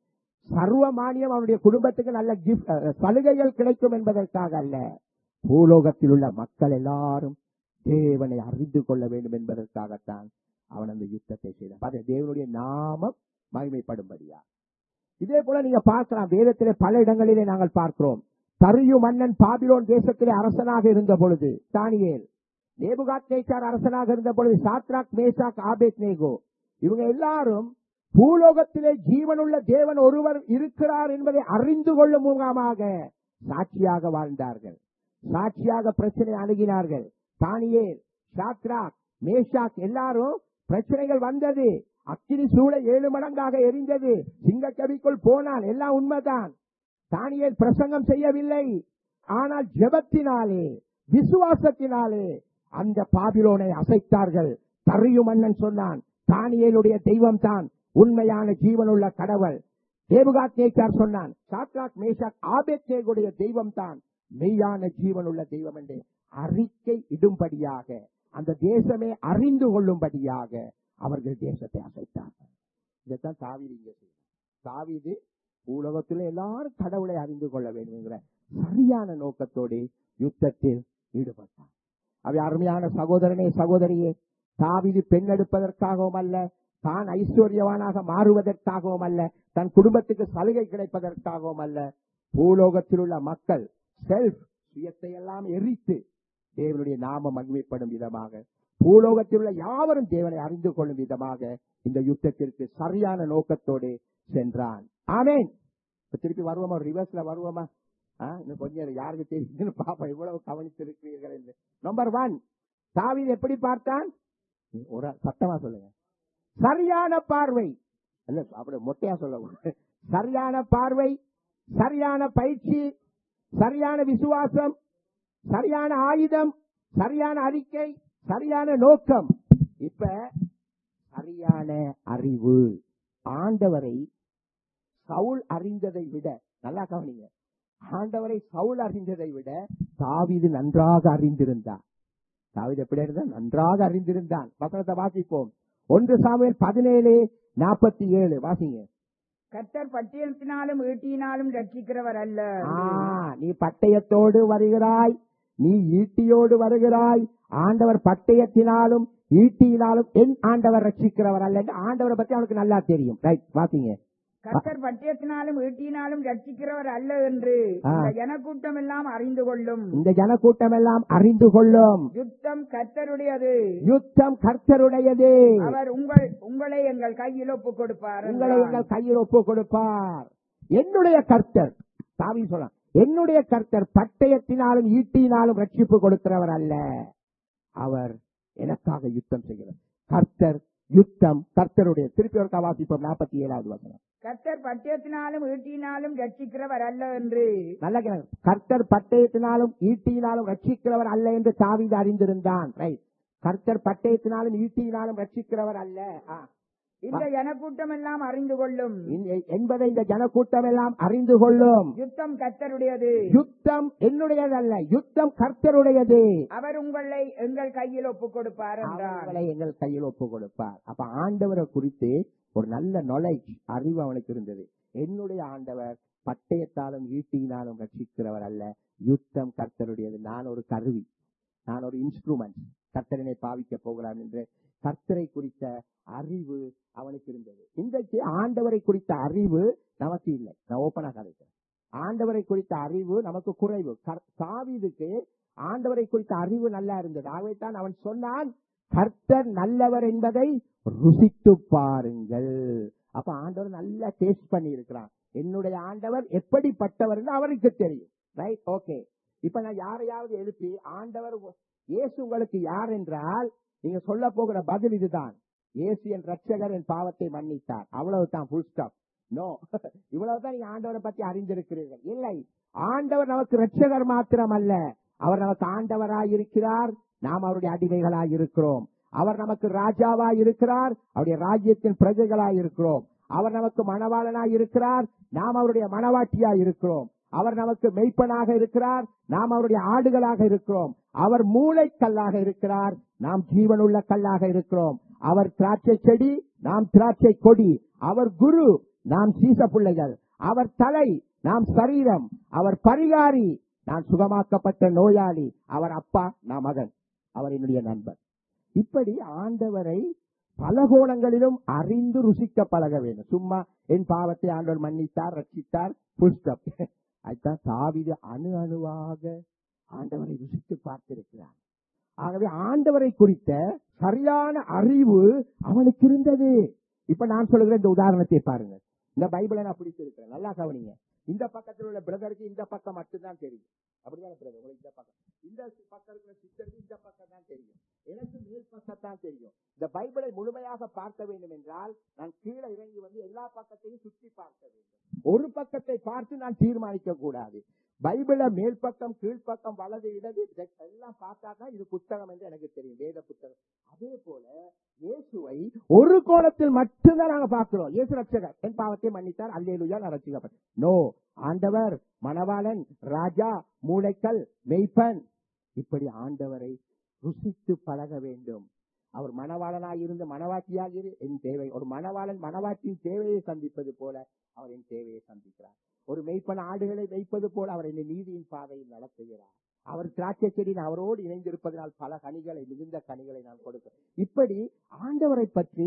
சர்வமானியம் அவனுடைய குடும்பத்துக்கு நல்ல கிஃப்ட், சலுகைகள் கிடைக்கும் என்பதற்காக அல்ல. பூலோகத்தில் உள்ள மக்கள் எல்லாரும் தேவனை அறிந்து கொள்ள வேண்டும் என்பதற்காகத்தான் அவன் அந்த யுத்தத்தை செய்தான். தேவனுடைய நாமம் மகிமைப்படும்படியா. இதே போல நீங்க பார்க்கலாம், வேதத்திலே பல இடங்களிலே நாங்கள் பார்க்கிறோம். தரியு மன்னன் பாபிலோன் தேசத்திலே அரசனாக இருந்த பொழுது தானியேல், நேபுகாத்நேச்சார் அரசனாக இருந்த பொழுது சாத்ராக், மேஷாக், ஆபேத்நேகோ, இவங்க எல்லாரும் பூலோகத்திலே ஜீவனுள்ள தேவன் ஒருவர் இருக்கிறார் என்பதை அறிந்து கொள்ளும் மூலமாக சாட்சியாக வாழ்ந்தார்கள், சாட்சியாக பிரச்சனை அணுகினார்கள். தானியேல், சாத்ராக், மேஷாக் எல்லாரும் பிரச்சனைகள் வந்தது, அக்கினி சூளை ஏழு மடங்காக எரிந்தது, சிங்கக்கவிக்குள் போனான், எல்லாம் உண்மைதான். தானியேல் பிரசங்கம் செய்யவில்லை, ஆனால் ஜெபத்தினாலே விசுவாசத்தினாலே அந்த பாபிலோனை அசைத்தார்கள். தரியு மன்னன் சொன்னான், தானியேலுடைய தெய்வம் தான் உண்மையான ஜீவனுள்ள கடவுள். நேபுகாத்நேச்சார் சொன்னான், சாத்ராக், மேஷாக், ஆபேத்நேகோவுடைய தெய்வம் தான் மெய்யான ஜீவனுள்ள தெய்வம் என்று அறிக்கை இடும்படியாக, அந்த தேசமே அறிந்து கொள்ளும்படியாக அவர்கள் தேசத்தை அசைத்தார்கள். இதைத்தான் தாவீது இங்கே செய்தார். தாவீது உலகத்தில் எல்லாரும் கடவுளை அறிந்து கொள்ள வேண்டும் என்கிற சரியான நோக்கத்தோடு யுத்தத்தில் ஈடுபட்டார். அவை அருமையான சகோதரனே, சகோதரியே, தாவீது பெண் எடுப்பதற்காகவும் அல்ல, தான் ஐஸ்வர்யவானாக மாறுவதற்காகவும் அல்ல, தன் குடும்பத்துக்கு சலுகை கிடைப்பதற்காகவும் அல்ல. பூலோகத்தில் உள்ள மக்கள் செல்ஃப் சுயத்தை எல்லாம் எரித்து தேவனுடைய நாமம் மகிமைப்படும் விதமாக, பூலோகத்தில் உள்ள யாவரும் தேவனை அறிந்து கொள்ளும் விதமாக இந்த யுத்தத்திற்கு சரியான நோக்கத்தோடு சென்றான். ஆமென். திருப்பி வருவோமா? ரிவர்ஸ்ல வருவோமா? இன்னும் கொஞ்சம் யாருக்கு தெரியுதுன்னு பாப்பா, இவ்வளவு கவனித்திருக்கிறீர்கள் என்று. நம்பர் ஒன், தாவீது எப்படி பார்த்தான்? ஒரு சத்தமா சொல்லுங்க. சரியான பார்வை. இல்ல அப்படி மொட்டையா சொல்ல, சரியான பார்வை, சரியான பயிற்சி, சரியான விசுவாசம், சரியான ஆயுதம், சரியான அறிக்கை, சரியான நோக்கம். இப்ப சரியான அறிவு. ஆண்டவரை சவுல் அறிந்ததை விட, நல்லா கவனிங்க, ஆண்டவரை சவுல் அறிந்ததை விட தாவீது நன்றாக அறிந்திருந்தார். தாவீது எப்படி இருந்தான்? நன்றாக அறிந்திருந்தான். வசனத்தை வாசிப்போம். ஒன்று சாமுவேல் பதினேழு நாற்பத்தி ஏழு வாசிங்க. கர்த்தர் பட்டயத்தினாலும் ஈட்டியினாலும் ரட்சிக்கிறவர் அல்ல. நீ பட்டயத்தோடு வருகிறாய், நீ ஈட்டியோடு வருகிறாய். ஆண்டவர் பட்டயத்தினாலும் ஈட்டியினாலும் என் ஆண்டவர் ரட்சிக்கிறவர் அல்ல. ஆண்டவரை பற்றி அவனுக்கு நல்லா தெரியும். ரைட், வாசிங்க. கர்த்தர் பட்டயத்தினாலும் ஈட்டியினாலும் ரட்சிக்கிறவர் அல்ல என்று இந்த ஜனக்கூட்டம் எல்லாம் அறிந்து கொள்ளும். இந்த ஜனக்கூட்டம் எல்லாம் அறிந்து கொள்ளும். யுத்தம் கர்த்தருடையது, யுத்தம் கர்த்தருடையது. அவர் உங்கள் உங்களை எங்கள் கையில் ஒப்பு கொடுப்பார், உங்களை எங்கள் கையில் ஒப்பு கொடுப்பார். என்னுடைய கர்த்தர், தாவீது சொல்றான், என்னுடைய கர்த்தர் பட்டயத்தினாலும் ஈட்டியினாலும் ரட்சிப்பு கொடுக்கிறவர் அல்ல, அவர் எனக்காக யுத்தம் செய்கிறார். கர்த்தர் யுத்தம் கர்த்தருடைய. திருப்பி ஒரு வாசிப்போம் நாற்பத்தி ஏழாவது வசனம். கர்த்தர் பட்டயத்தினாலும் ஈட்டினாலும் ரட்சிக்கிறவர் அல்ல என்று. நல்ல கேளுங்க. கர்த்தர் பட்டயத்தினாலும் ஈட்டியினாலும் ரட்சிக்கிறவர் அல்ல என்று தாவீது அறிந்திருந்தான். ரைட். கர்த்தர் பட்டயத்தினாலும் ஈட்டியினாலும் ரட்சிக்கிறவர் அல்ல. ஆ. இந்த ஜனக்கூட்டம் எல்லாம் அறிந்து கொள்ளும் இந்த- என்பதை இந்த ஜனக்கூட்டம் எல்லாம் அறிந்து கொள்ளும். யுத்தம் கர்த்தருடையது, யுத்தம் என்னுடையது அல்ல, யுத்தம் கர்த்தருடையது. அவர் உங்களை எங்கள் கையில் ஒப்புக் கொடுப்பார் என்றார். அவர்களை எங்கள் கையில் ஒப்பு கொடுப்பார். அப்ப ஆண்டவரை குறித்து ஒரு நல்ல நாலேஜ், அறிவு அவனுக்கு இருந்தது. என்னுடைய ஆண்டவர் பட்டயத்தாலும் ஈட்டியினாலும் ரட்சிக்கிறவர் அல்ல, யுத்தம் கர்த்தருடையது. நான் ஒரு கருவி, நான் ஒரு இன்ஸ்ட்ருமெண்ட், கர்த்தரனை பாவிக்க போகிறான் என்று கர்த்தரை குறித்த அறிவு அவனுக்கு இருந்தது. இன்றைக்கு ஆண்டவரை குறித்த அறிவு நமக்கு இல்லை. நான் ஓப்பனா கதைக்கிறேன். ஆண்டவரை குறித்த அறிவு நமக்கு குறைவு. கர்- தாவீதுக்கு ஆண்டவரை குறித்த அறிவு நல்லா இருந்தது. ஆகவே தான் அவன் சொன்னான், கர்த்தர் நல்லவர் என்பதை ருசித்து பாருங்கள். அப்ப ஆண்டவர் நல்லா டேஸ்ட் பண்ணி இருக்கிறான். என்னுடைய ஆண்டவர் எப்படிப்பட்டவர் என்று அவருக்கு தெரியும். Right, okay. இப்ப நான் யாரையாவது எழுப்பி ஆண்டவர் இயேசு உங்களுக்கு யார் என்றால் நீங்க சொல்ல போகிற பதில் இதுதான், இயேசு என் ரட்சகர், என் பாவத்தை மன்னித்தார். அவ்வளவுதான், ஃபுல் ஸ்டாப். நோ, இவ்வளவுதான் நீங்க ஆண்டவரை பத்தி அறிந்திருக்கிறீர்கள். இல்லை, ஆண்டவர் நமக்கு ரட்சகர் மாத்திரம் அல்ல, அவர் நமக்கு ஆண்டவராய் இருக்கிறார், நாம் அவருடைய அடிமைகளாய் இருக்கிறோம். அவர் நமக்கு ராஜாவாய் இருக்கிறார், அவருடைய ராஜ்யத்தின் பிரஜைகளாய் இருக்கிறோம். அவர் நமக்கு மணவாளனாய் இருக்கிறார், நாம் அவருடைய மணவாட்டியாய் இருக்கிறோம். அவர் நமக்கு மெய்ப்பனாக இருக்கிறார், நாம் அவருடைய ஆடுகளாக இருக்கிறோம். அவர் மூளைக்கல்லாக இருக்கிறார், நாம் ஜீவனுள்ள கல்லாக இருக்கிறோம். அவர் திராட்சை செடி, நாம் திராட்சை கொடி. அவர் குரு, நாம் சீச பிள்ளைகள். அவர் தலை, நாம் சரீரம். அவர் பரிகாரி, நான் சுகமாக்கப்பட்ட நோயாளி. அவர் அப்பா, நான் மகன். அவர் என்னுடைய நண்பர். இப்படி ஆண்டவரை பல கோணங்களிலும் அறிந்து ருசிக்க பழக வேண்டும். சும்மா என் பாவத்தை ஆண்டவர் மன்னித்தார், ரட்சித்தார், புல் ஸ்டாப். அதுதான் தாவீது அணு அணுவாக ஆண்டவரை ருசித்து பார்த்திருக்கிறார். ஆகவே ஆண்டவரை குறித்த சரியான அறிவு அவனுக்கு இருந்தது. இப்ப நான் சொல்லுகிற இந்த உதாரணத்தை பாருங்க. இந்த பைபிளை நான் பிடிச்சிருக்கிறேன், நல்லா கவனிங்க. இந்த பக்கத்தில் உள்ள பிரதருக்கு இந்த பக்கம் மட்டும்தான் தெரியும். அப்படிதான் பிரதர், உங்களுக்கு இந்த பக்கம், இந்த பக்கம் இருக்கிற சிஸ்டருக்கு இந்த பக்கம் தான் தெரியும். எனக்கு மேல் பக்கம் தான் தெரியும். இந்த பைபிளை முழுமையாக பார்க்க வேண்டும் என்றால் நான் கீழே இறங்கி வந்து எல்லா பக்கத்தையும் சுற்றி பார்க்க வேண்டும். ஒரு பக்கத்தை பார்த்து நான் தீர்மானிக்க கூடாது. பைபிள மேல் பக்கம், கீழ்பக்கம், வலது இடது எல்லாம் பார்த்தா தான் இது புத்தகம் என்று எனக்கு தெரியும், வேத புத்தகம். அதே போல இயேசுவை ஒரு கோணத்தில் மட்டும்தான் நாங்க பார்க்கிறோம். இயேசு ரட்சகர், என் பாவத்தை மன்னித்தார், அல்லேலூயா, நான் ரட்சிக்கப்பட்டேன். நோ, ஆண்டவர் மணவாளன், ராஜா, மூளைக்கல், மெய்ப்பன். இப்படி ஆண்டவரை ருசித்து பழக வேண்டும். அவர் மணவாளனாய் இருந்து மணவாட்டியாக இரு, என் தேவை. ஒரு மணவாளன் மணவாட்டியின் தேவையை சந்திப்பது போல அவர் என் தேவையை சந்திக்கிறார். ஒரு மெய்ப்பன் ஆடுகளை வைப்பது போல அவர் என்னை நீதியின் பாதையில் நடத்துகிறார். அவர் திராட்சை செடி அவரோடு இணைந்திருப்பதனால் பல கனிகளை, மிகுந்த கனிகளை நான் கொடுக்கிறேன். இப்படி ஆண்டவரை பற்றி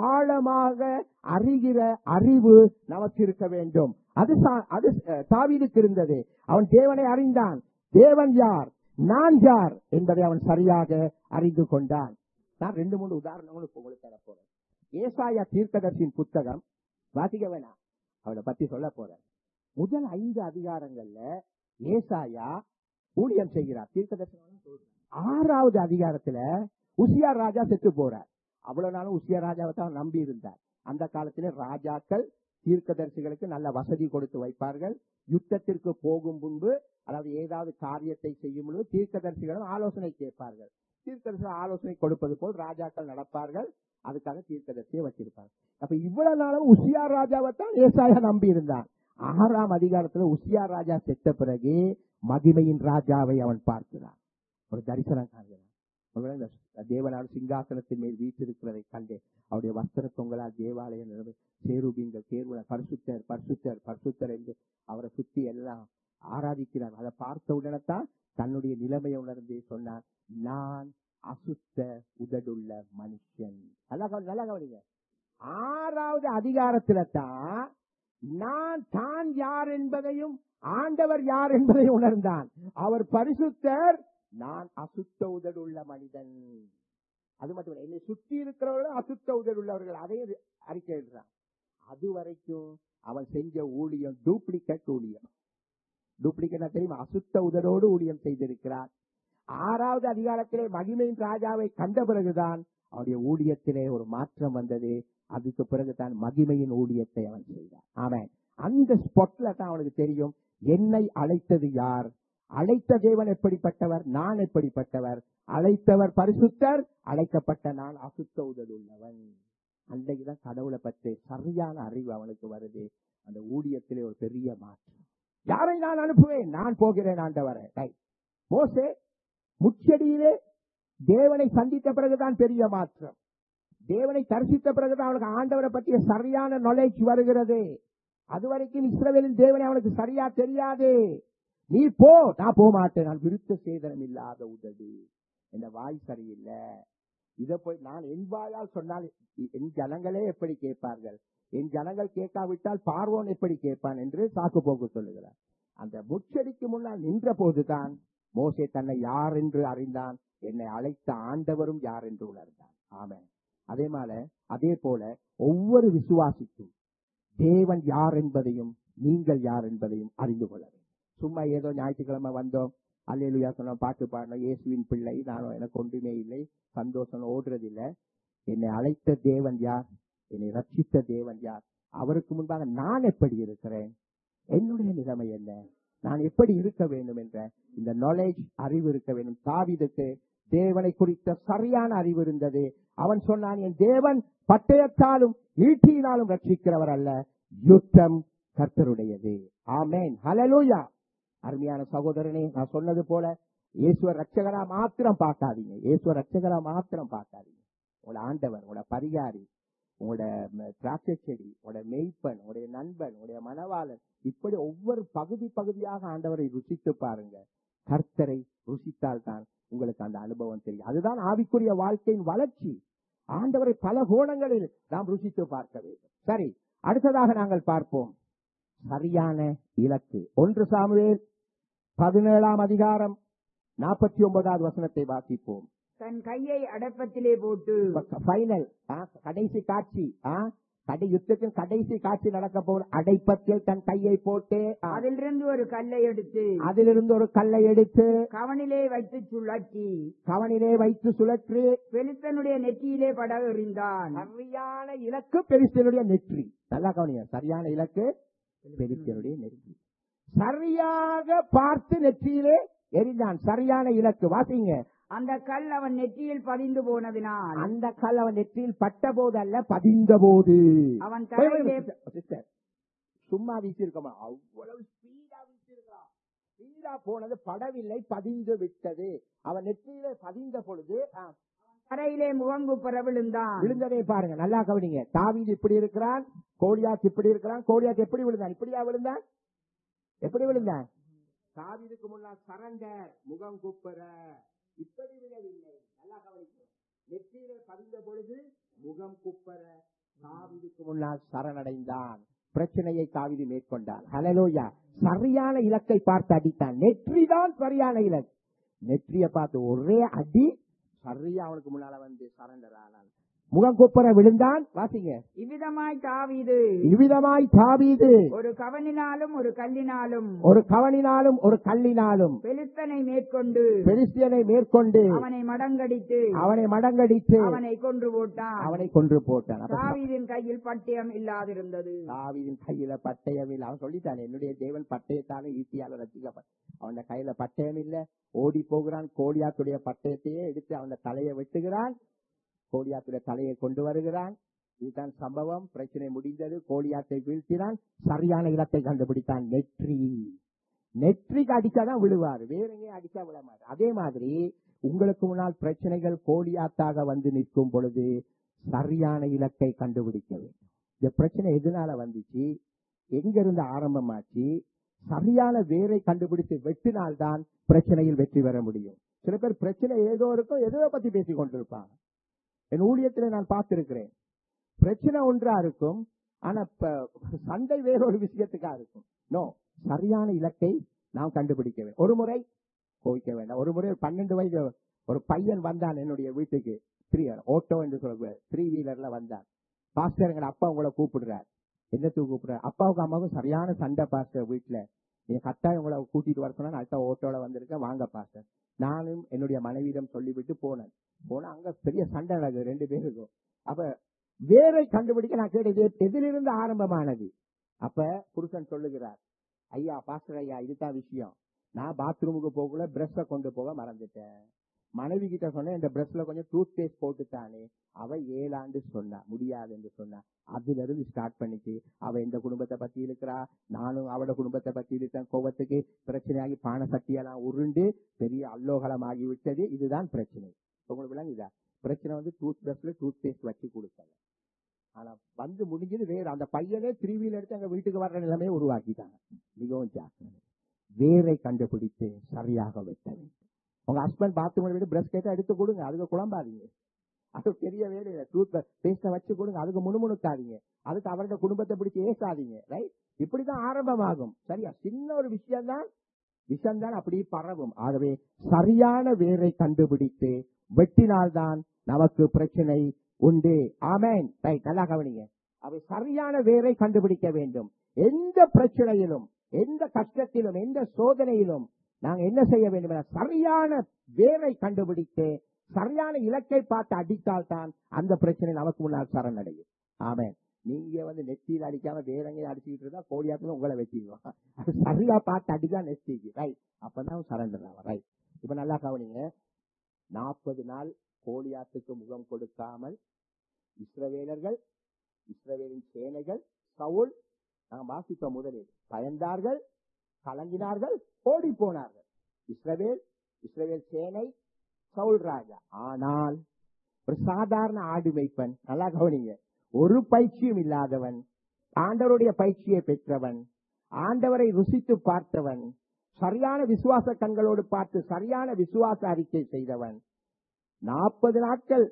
ஆழமாக அறிகிற அறிவு நமக்கு இருக்க வேண்டும். அது அது தாவீதுக்கு இருந்தது. அவன் தேவனை அறிந்தான். தேவன் யார், நான் யார் என்பதை அவன் சரியாக அறிந்து கொண்டான். நான் ரெண்டு மூணு உதாரணங்களும் உங்களுக்கு தர போறேன். ஏசாயா தீர்க்கதரிசியின் புத்தகம் வாசிக்க வேணாம், அவளை பத்தி சொல்ல போறேன். முதல் ஐந்து அதிகாரங்கள்ல ஏசாயா ஊழியம் செய்கிறார், தீர்க்கதரிசனம். ஆறாவது அதிகாரத்துல உசியா ராஜா செத்து போறார். அவ்வளவு நாளும் உசியா ராஜாவை தான் நம்பி இருந்தார். அந்த காலத்திலே ராஜாக்கள் தீர்க்கதரிசிகளுக்கு நல்ல வசதி கொடுத்து வைப்பார்கள். யுத்தத்திற்கு போகும் முன்பு, அதாவது ஏதாவது காரியத்தை செய்யும் பொழுது தீர்க்கதரிசிகளும் ஆலோசனை கேட்பார்கள். தீர்க்கதரிசி ஆலோசனை கொடுப்பது போல் ராஜாக்கள் நடப்பார்கள். அதுக்காக தீர்க்கதரிசியை வச்சிருப்பாங்க. அப்ப இவ்வளவு நாளும் உசியா ராஜாவை தான் ஏசாயா நம்பி இருந்தான். ஆறாம் அதிகாரத்துல உசியா ராஜா செத்த பிறகு மகிமையின் ராஜாவை அவன் பார்க்கிறான். ஒரு தரிசனம் காண்கிறான். தேவனார் சிங்காசனத்தின் மேல் வீட்டிருக்கிறதை கண்டு அவருடைய வஸ்திர தொங்கலால் தேவாலயம் சேருபீங்கள் தேர்வுல பரிசுத்தர் பரிசுத்தர் பரிசுத்தர் என்று அவரை சுத்தி எல்லாம் ஆராதிக்கிறார். அதை பார்த்த உடனே தான் தன்னுடைய நிலைமையை உணர்ந்து சொன்னான், நான் அசுத்த உதடுள்ள மனுஷன். நல்லா நல்லா கவனிங்க. ஆறாவது அதிகாரத்துல தான் நான் தான் யார் என்பதையும் ஆண்டவர் யார் என்பதையும் உணர்ந்தான். அவர் பரிசுத்தர், நான் அசுத்த உதடுள்ள மனிதன். அது மட்டும் இல்லை, என்னை சுற்றி இருக்கிறவர்கள் அசுத்த உதடுள்ளவர்கள், அதையும் அறிக்கை எழுதுறான். அது வரைக்கும் அவன் செஞ்ச ஊழியம் டூப்ளிகேட் ஊழியம். டூப்ளிகேட் தெரியுமா? அசுத்த உதடோடு ஊழியம் செய்திருக்கிறார். ஆறாவது அதிகாரத்திலே மகிமையின் ராஜாவை கண்ட பிறகுதான் அவருடைய ஊழியத்திலே ஒரு மாற்றம் வந்தது. அதுக்கு பிறகுதான் மகிமையின் ஊழியத்தை அவன் செய்தார். ஆமென். அந்த ஸ்பாட்ல தான் அவனுக்கு தெரியும் என்னை அழைத்தது யார், அழைத்த தேவன் எப்படிப்பட்டவர், நான் எப்படிப்பட்டவர். அழைத்தவர் பரிசுத்தர், அழைக்கப்பட்ட நான் அசுத்த உதடு உள்ளவன். அன்றைக்குதான் கடவுளை பற்றி சரியான அறிவு அவனுக்கு வருது. அந்த ஊழியத்திலே ஒரு பெரிய மாற்றம். யாரை நான் அனுப்புவேன், நான் போகிறேன் ஆண்டவரே. மோசே முச்செடியிலே தேவனை சந்தித்த பிறகுதான் பெரிய மாற்றம். தேவனை தரிசித்த பிறகுதான் அவனுக்கு ஆண்டவரை பற்றிய சரியான நாலேஜ் வருகிறது. அதுவரைக்கும் இஸ்ரவேலின் தேவனை அவனுக்கு சரியா தெரியாது. நீ போ, நான் போக மாட்டேன், நான் விருத்த சேதனம் இல்லாத உதடு, இந்த வாய் சரியில்லை. இதை போய் நான் என் வாயால் சொன்னால் என் ஜனங்களே எப்படி கேட்பார்கள், என் ஜனங்கள் கேட்காவிட்டால் பார்வோன் எப்படி கேட்பான் என்று சாக்கு போக்கு சொல்லுகிறார். அந்த முச்செடிக்கு முன்னால் நின்ற போதுதான் மோசே தன்னை யார் என்று அறிந்தான், என்னை அழைத்த ஆண்டவரும் யார் என்று உணர்ந்தான். ஆமென். அதே மாதிரி அதே போல ஒவ்வொரு விசுவாசிக்கும் தேவன் யார் என்பதையும் நீங்கள் யார் என்பதையும் அறிந்து கொள்ள வேண்டும். சும்மா ஏதோ ஞாயிற்றுக்கிழமை வந்தோம், அல்லேலூயா சொன்னோம், பாட்டு பாடணும், இயேசுவின் பிள்ளை நானும், எனக்கு ஒன்றுமே இல்லை, சந்தோஷம் ஓடுறதில்லை. என்னை அழைத்த தேவன் யார், என்னை ரட்சித்த தேவன் யார், அவருக்கு முன்பாக நான் எப்படி இருக்கிறேன், என்னுடைய நிலைமை என்ன, நான் எப்படி இருக்க வேண்டும் என்ற இந்த நாலேஜ் அறிவு இருக்க வேண்டும். தாவீதுக்கு தேவனை குறித்த சரியான அறிவு இருந்தது. அவன் சொன்னான், என் தேவன் பட்டயத்தாலும் ஈட்டியினாலும் ரட்சிக்கிறவர் அல்ல, யுத்தம் கர்த்தருடையது. ஆமென். ஹல்லேலூயா. அருமையான சகோதரனே, நான் சொன்னது போல இயேசுவ ரட்சகரா மாத்திரம் பார்க்காதீங்க, இயேசுவ ரட்சகரா மாத்திரம் பார்க்காதீங்க. உங்களோட ஆண்டவர், உங்களோட பரிகாரி, உங்களோட திராட்சை செடி, உங்களுடைய மெய்ப்பன், உங்களுடைய நண்பன், உங்களுடைய மனவாளன், இப்படி ஒவ்வொரு பகுதி பகுதியாக ஆண்டவரை ருசித்து பாருங்க. கர்த்தரை ருசித்தால் தான் உங்களுக்கு அந்த அனுபவம் தெரியும். அதுதான் ஆவிக்குரிய வாழ்க்கையின் வளர்ச்சி. ஆண்டவரை பல கோணங்களில் நாம் ருசித்து பார்க்க வேண்டும். சரி, அடுத்ததாக நாங்கள் பார்ப்போம் சரியான இலக்கு. ஒன்று சாமுவேல் பதினேழாம் அதிகாரம் நாற்பத்தி ஒன்பதாவது வசனத்தை வாசிப்போம். தன் கையை அடப்பத்திலே போட்டு, ஃபைனல் கடைசி காட்சி, கடை யுத்தத்தின் கடைசி காட்சி நடக்க போகிற அடைப்பத்தில் தன் கையை போட்டு அதிலிருந்து ஒரு கல்லை எடுத்து அதிலிருந்து ஒரு கல்லை எடுத்து கவனிலே வைத்து சுழற்றி கவனிலே வைத்து சுழற்றி பெலிஸ்தனுடைய நெற்றியிலே பட எறிந்தான். சரியான இலக்கு பெலிஸ்தனுடைய நெற்றி. நல்லா கவனிங்க, சரியான இலக்கு பெலிஸ்தனுடைய நெற்றி. சரியாக பார்த்து நெற்றியிலே எரிந்தான். சரியான இலக்கு. வாசிங்க. அந்த கல் அவன் நெற்றியில் பதிந்து போனதினால், அந்த கல் அவன் நெற்றியில் பட்ட போது அல்ல, பதிந்த போது. அவன் தலையிலே சும்மா வீசிருக்கமா, அவ்வளவு ஸ்பீடா வீசிருக்கலாம். ஸ்பீடா போனது படவில்லை, பதிந்து விட்டது. அவன் நெற்றியிலே பதிந்த பொழுது தரையிலே முகங்குப்புற விழுந்தான். விழுந்ததே பாருங்க, நல்லா கவனிங்க. தாவீது இப்படி இருக்கிறான், கோலியாத் இப்படி இருக்கிறான். கோலியாத் எப்படி விழுந்தான்? இப்படியா விழுந்தான்? எப்படி விழுந்தான்? தாவீதுக்கு முன்னால் சரண்டர், முகம் குப்புற, இப்படி விழவில்லை. நல்லா கவனிக்கும். நெற்றியிலே பதிந்த பொழுது முகம் குப்பர தாவீதுக்கு முன்னால் சரணடைந்தான். பிரச்சனையை தாவீது மேற்கொண்டான். ஹல்லேலூயா. சரியான இலக்கை பார்த்து அடித்தான். நெற்றிதான் சரியான இலக்கு. நெற்றியை பார்த்து ஒரே அடி, சரியா அவனுக்கு முன்னால வந்து சரண்டர் ஆனான். முகம் குப்பர விழுந்தான். வாசிங்க. இவ்விதமாய் தாவீது இவ்விதமாய் தாவீது ஒரு கவனினாலும் ஒரு கல்லினாலும் ஒரு கவனினாலும் ஒரு கல்லினாலும் பெலிஸ்தனை மேற்கொண்டு பெலிஸ்தியனை மேற்கொண்டு அவனை மடங்கடித்து அவனை மடங்கடித்து அவனை கொன்று போட்டான். அவனை கொன்று போட்டான். தாவீதின் கையில் பட்டயம் இல்லாதிருந்தது. தாவீதின் கையில பட்டயம் இல்லை. அவன் சொல்லிட்டான், என்னுடைய தேவன் பட்டயத்தாலும் ஈட்டியாலும் ரசிக்கப்பட்ட. அவன் கையில பட்டயம் இல்ல. ஓடி போகிறான். கோலியாத்துடைய பட்டயத்தையே எடுத்து அவன் தலையை வெட்டுகிறான். கோலியாத்துடைய தலையை கொண்டு வருகிறான். இதுதான் சம்பவம். பிரச்சனை முடிந்தது. கோலியாத்தை வீழ்த்தினான். சரியான இலக்கை கண்டுபிடித்தான். நெற்றி. நெற்றிக்கு அடிச்சாதான் விழுவாரு, வேற எங்கேயும் அடிச்சா விழமாறு. அதே மாதிரி உங்களுக்கு முன்னால் பிரச்சனைகள் கோலியாத்தாக வந்து நிற்கும் பொழுது சரியான இலக்கை கண்டுபிடிக்க வேண்டும். இந்த பிரச்சனை எதனால வந்துச்சு, எங்க இருந்து ஆரம்பமாச்சு, சரியான வேரை கண்டுபிடித்து வெட்டினால்தான் பிரச்சனையில் வெற்றி பெற முடியும். சில பேர் பிரச்சனை ஏதோ இருக்கும், எதோ பத்தி பேசிக் கொண்டிருப்பாங்க. என் ஊழியத்தில் நான் பார்த்திருக்கிறேன். பிரச்சனை ஒன்றா இருக்கும், ஆனா சண்டை வேறொரு விஷயத்துக்கா இருக்கும். நோ, சரியான இலக்கை நாம் கண்டுபிடிக்க வேண்டும். ஒரு முறை கோவிக்க வேண்டாம். ஒரு முறை பன்னெண்டு வயது ஒரு பையன் வந்தான் என்னுடைய வீட்டுக்கு. த்ரீ ஓட்டோ என்று சொல்ல த்ரீ வீலர்ல வந்தான். பாஸ்டர், எங்க அப்பா உங்களை கூப்பிடுறார். என்னத்துக்கு கூப்பிடுறாரு? அப்பாவுக்கு அம்மாவுக்கும் சரியான சண்டை பாஸ்டர் வீட்டுல. நீங்க கட்டாயம் உங்களை கூட்டிட்டு வர சொன்னா அடுத்த ஓட்டோல வந்திருக்கேன், வாங்க பாஸ்டர். நானும் என்னுடைய மனைவியிடம் சொல்லிவிட்டு போனேன். போனா அங்க பெரிய சண்டை நடக்குது ரெண்டு பேருக்கும். அப்ப வேரை கண்டுபிடிக்க நான் கேட்டது எதிலிருந்து ஆரம்பமானது. அப்ப புருஷன் சொல்லுகிறார், ஐயா பாஸ்டர் ஐயா இதுதான் விஷயம், நான் பாத்ரூமுக்கு போகல பிரஷ்ஷை கொண்டு போக மறந்துட்டேன். மனைவி கிட்ட சொன்னேன் இந்த பிரஷ்ல கொஞ்சம் டூத் பேஸ்ட் போட்டுத்தானே. அவ ஏழாண்டு சொன்னா முடியாது என்று சொன்னா. அதுல இருந்து ஸ்டார்ட் பண்ணிச்சு. அவ எந்த குடும்பத்தை பத்தி இருக்கிறா, நானும் அவட குடும்பத்தை பத்தி இருக்கேன். கோபத்துக்கு பிரச்சனையாகி பானை சட்டியெல்லாம் உருண்டு பெரிய அல்லோகலம் ஆகிவிட்டது. இதுதான் பிரச்சனை. உங்களுக்கு விளங்குதா? பிரச்சனை வந்து டூத் பிரஷ்ல டூத் பேஸ்ட் வச்சு கொடுத்தாங்க. ஆனா வந்து முடிஞ்சது வேற. அந்த பையனே திருவியில் எடுத்து அங்க வீட்டுக்கு வர்ற நிலைமையை உருவாக்கிட்டாங்க. மிகவும் ஜாக்கிரதை. வேரை கண்டுபிடித்து சரியாக வெட்ட வேண்டும். உங்க ஹஸ்பண்ட் பாத்ரூம் விட்டு பிரஷ் கேட்டா எடுத்து கொடுங்க, அதுக்கு குழம்பாதீங்க. அது பெரிய வேலை. டூத் பேஸ்ட வச்சு கொடுங்க, அதுக்கு முணுமுணுக்காதீங்க. அதுக்கு அவருடைய குடும்பத்தை பிடிச்சி ஏசாதீங்க. ரைட்? இப்படிதான் ஆரம்பமாகும். சரியா? சின்ன ஒரு விஷயம் தான், விஷயம் தான் அப்படி பரவும். ஆகவே சரியான வேரை கண்டுபிடித்து வெட்டினால்தான் நமக்கு பிரச்சனை உண்டு. ஆமென். ரைட், நல்லா கவனிங்க. அவை சரியான வேரை கண்டுபிடிக்க வேண்டும். எந்த பிரச்சனையிலும், எந்த கஷ்டத்திலும், எந்த சோதனையிலும் நாங்க என்ன செய்ய வேண்டும்? சரியான வேரை கண்டுபிடித்து சரியான இலக்கை பார்த்து அடித்தால் தான் அந்த பிரச்சனை நமக்கு முன்னால் சரணடையும். ஆமென். நீங்க வந்து நெத்தியில் அடிக்காம வேறங்க அடிச்சுக்கிட்டு இருந்தா கோடியாத்துல உங்களை வச்சுக்குவோம். அது சரியா பார்த்து அடிக்கா நெத்திக்கு. ரைட்? அப்பதான் சரண்டர் ஆகும். ரைட்? இப்ப நல்லா கவனிங்க. நாற்பது நாள் கோலியாத்துக்கு முகம் கொடுக்காமல் இஸ்ரவேலர்கள், இஸ்ரவேலின் சேனைகள், சவுல், நாங்கள் வாசிப்போம் முதலில், பயந்தார்கள், கலங்கினார்கள், ஓடி போனார்கள். இஸ்ரவேல், இஸ்ரவேல் சேனை, சவுல் ராஜா. ஆனால் ஒரு சாதாரண ஆடு மேய்ப்பன், நல்லா கவனிங்க, ஒரு பயிற்சியும் இல்லாதவன், ஆண்டவருடைய பயிற்சியை பெற்றவன், ஆண்டவரை ருசித்து பார்த்தவன், சரியான விசுவாச கண்களோடு பார்த்து சரியான விசுவாச அறிக்கை செய்தவன், நாற்பது நாட்கள்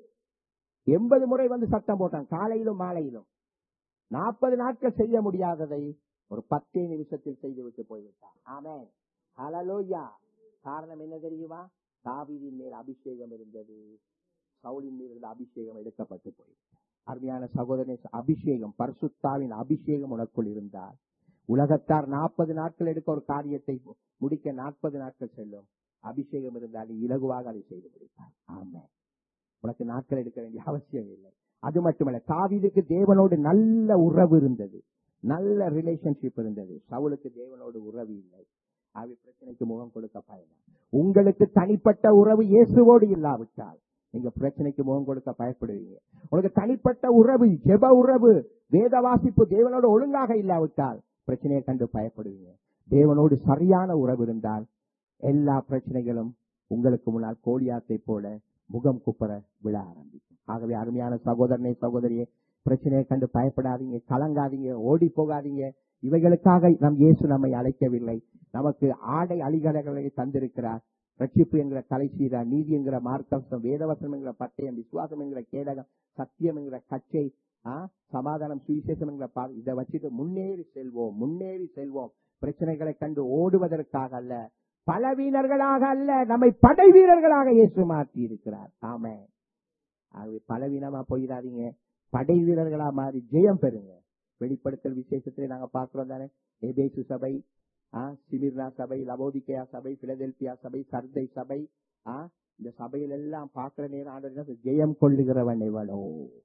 எண்பது முறை வந்து சத்தம் போட்டான், காலையிலும் மாலையிலும். நாற்பது நாட்கள் செய்ய முடியாததை ஒரு பத்தே நிமிஷத்தில் செய்துவிட்டு போய்விட்டான். ஆமென். ஹல்லேலூயா. காரணம் என்ன தெரியுமா? தாவீதின் மேல் அபிஷேகம் இருந்தது, சவுலின் மேல் இருந்த அபிஷேகம் எடுக்கப்பட்டு போயிடுச்சு. அருமையான சகோதரனே, அபிஷேகம், பரிசுத்தாவின் அபிஷேகம் உனக்குள் இருந்தால் உலகத்தார் நாற்பது நாட்கள் எடுக்க ஒரு காரியத்தை முடிக்க நாற்பது நாட்கள் செல்லும். அபிஷேகம் இருந்தால் இலகுவாக அதை செய்து முடிப்பார். ஆமென். உனக்கு நாட்கள் எடுக்க வேண்டிய அவசியம் இல்லை. அது மட்டுமல்ல, தாவீதுக்கு தேவனோடு நல்ல உறவு இருந்தது, நல்ல ரிலேஷன்ஷிப் இருந்தது. சவுலுக்கு தேவனோடு உறவு இல்லை. அவை பிரச்சனைக்கு முகம் கொடுக்க பயணம். உங்களுக்கு தனிப்பட்ட உறவு இயேசுவோடு இல்லாவிட்டால் நீங்க பிரச்சனைக்கு முகம் கொடுக்க பயப்படுவீங்க. உங்களுக்கு தனிப்பட்ட உறவு, ஜெப உறவு, வேத வாசிப்பு தேவனோடு ஒழுங்காக இல்லாவிட்டால் பிரச்சனையை கண்டு பயப்படுவீங்க. தேவனோடு சரியான உறவு இருந்தால் எல்லா பிரச்சனைகளும் உங்களுக்கு முன்னால் கோலியாத்தை போல முகம் குப்பர விழ ஆரம்பிக்கும். ஆகவே அருமையான சகோதரனே, சகோதரியே, பிரச்சனையை கண்டு பயப்படாதீங்க, கலங்காதீங்க, ஓடி போகாதீங்க. இவைகளுக்காக நம் இயேசு நம்மை அழைக்கவில்லை. நமக்கு ஆடை அலிகலைகளை தந்திருக்கிறார். ரட்சிப்பு என்கிற தலைசீரா, நீதி என்கிற மார்க்கம், வேதவசனம் என்கிற பட்டயம், விசுவாசம் என்கிற கேடகம், சத்தியம் என்கிற கச்சை, சமாதானம், சுவிசேஷம் என்கிற பா இதை வச்சுட்டு முன்னேறி செல்வோம், முன்னேறி செல்வோம். பிரச்சனைகளை கண்டு ஓடுவதற்காக அல்ல, பலவீனர்களாக அல்ல, நம்மை படை வீரர்களாக இயேசு மாற்றி இருக்கிறார். ஆமென். ஆகவே பலவீனமா போயிடாதீங்க, படை வீரர்களா மாறி ஜெயம் பெறுங்க. வெளிப்படுத்தல் விசேஷத்திலே நாங்க பார்க்கிறோம் தானே, எபேசு சபை, சிமிர்னா சபை, லவோதிக்கேயா சபை, பிலதெல்பியா சபை, சர்தை சபை, இந்த சபையில எல்லாம் பார்க்கிற நேரம் ஆண்டவர் ஜெயம் கொள்ளுகிறவன் எவனோ,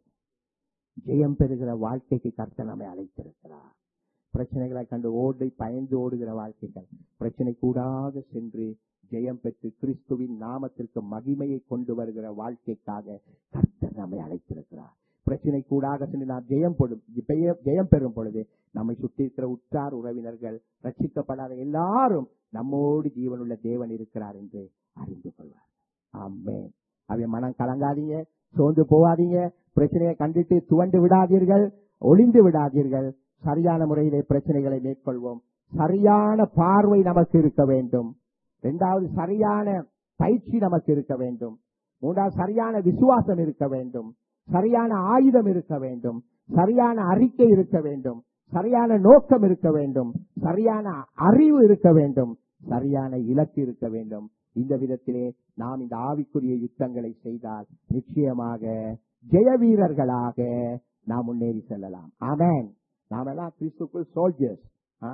ஜெயம் பெறுகிற வாழ்க்கைக்கு கர்த்தர் நம்மை அழைத்திருக்கிறார். பிரச்சனைகளை கண்டு ஓடி பயந்து ஓடுகிற வாழ்க்கைகள், பிரச்சனை கூடாக சென்று ஜெயம் பெற்று கிறிஸ்துவின் நாமத்திற்கு மகிமையை கொண்டு வருகிற வாழ்க்கைக்காக கர்த்தர் நம்மை அழைத்திருக்கிறார். பிரச்சனை கூடாக சென்று நாம் ஜெயம் ஜெயம் பெறும் பொழுது நம்மை சுற்றி இருக்கிற உற்றார் உறவினர்கள், ரட்சிக்கப்படாத எல்லாரும் நம்மோடு ஜீவனுள்ள தேவன் இருக்கிறார் என்று அறிந்து கொள்வார். ஆமென். அவை மனம் கலங்காதீங்க, சோர்ந்து போவாதீங்க, பிரச்சனையை கண்டிட்டு துவண்டு விடாதீர்கள், ஒளிந்து விடாதீர்கள். சரியான முறையிலே பிரச்சனைகளை மேற்கொள்வோம். சரியான பார்வை நமக்கு இருக்க வேண்டும். இரண்டாவது, சரியான பயிற்சி நமக்கு இருக்க வேண்டும். மூன்றாவது, சரியான விசுவாசம் இருக்க வேண்டும். சரியான ஆயுதம் இருக்க வேண்டும். சரியான அறிக்கை இருக்க வேண்டும். சரியான நோக்கம் இருக்க வேண்டும். சரியான அறிவு இருக்க வேண்டும். சரியான இலக்கு இருக்க வேண்டும். இந்த விதத்திலே நாம் இந்த ஆவிக்குரிய யுத்தங்களை செய்தால் நிச்சயமாக ஜெய வீரர்களாக நாம் முன்னேறி செல்லலாம். ஆமென். நாமெல்லாம் கிறிஸ்துக்குள் சோல்ஜர்ஸ்.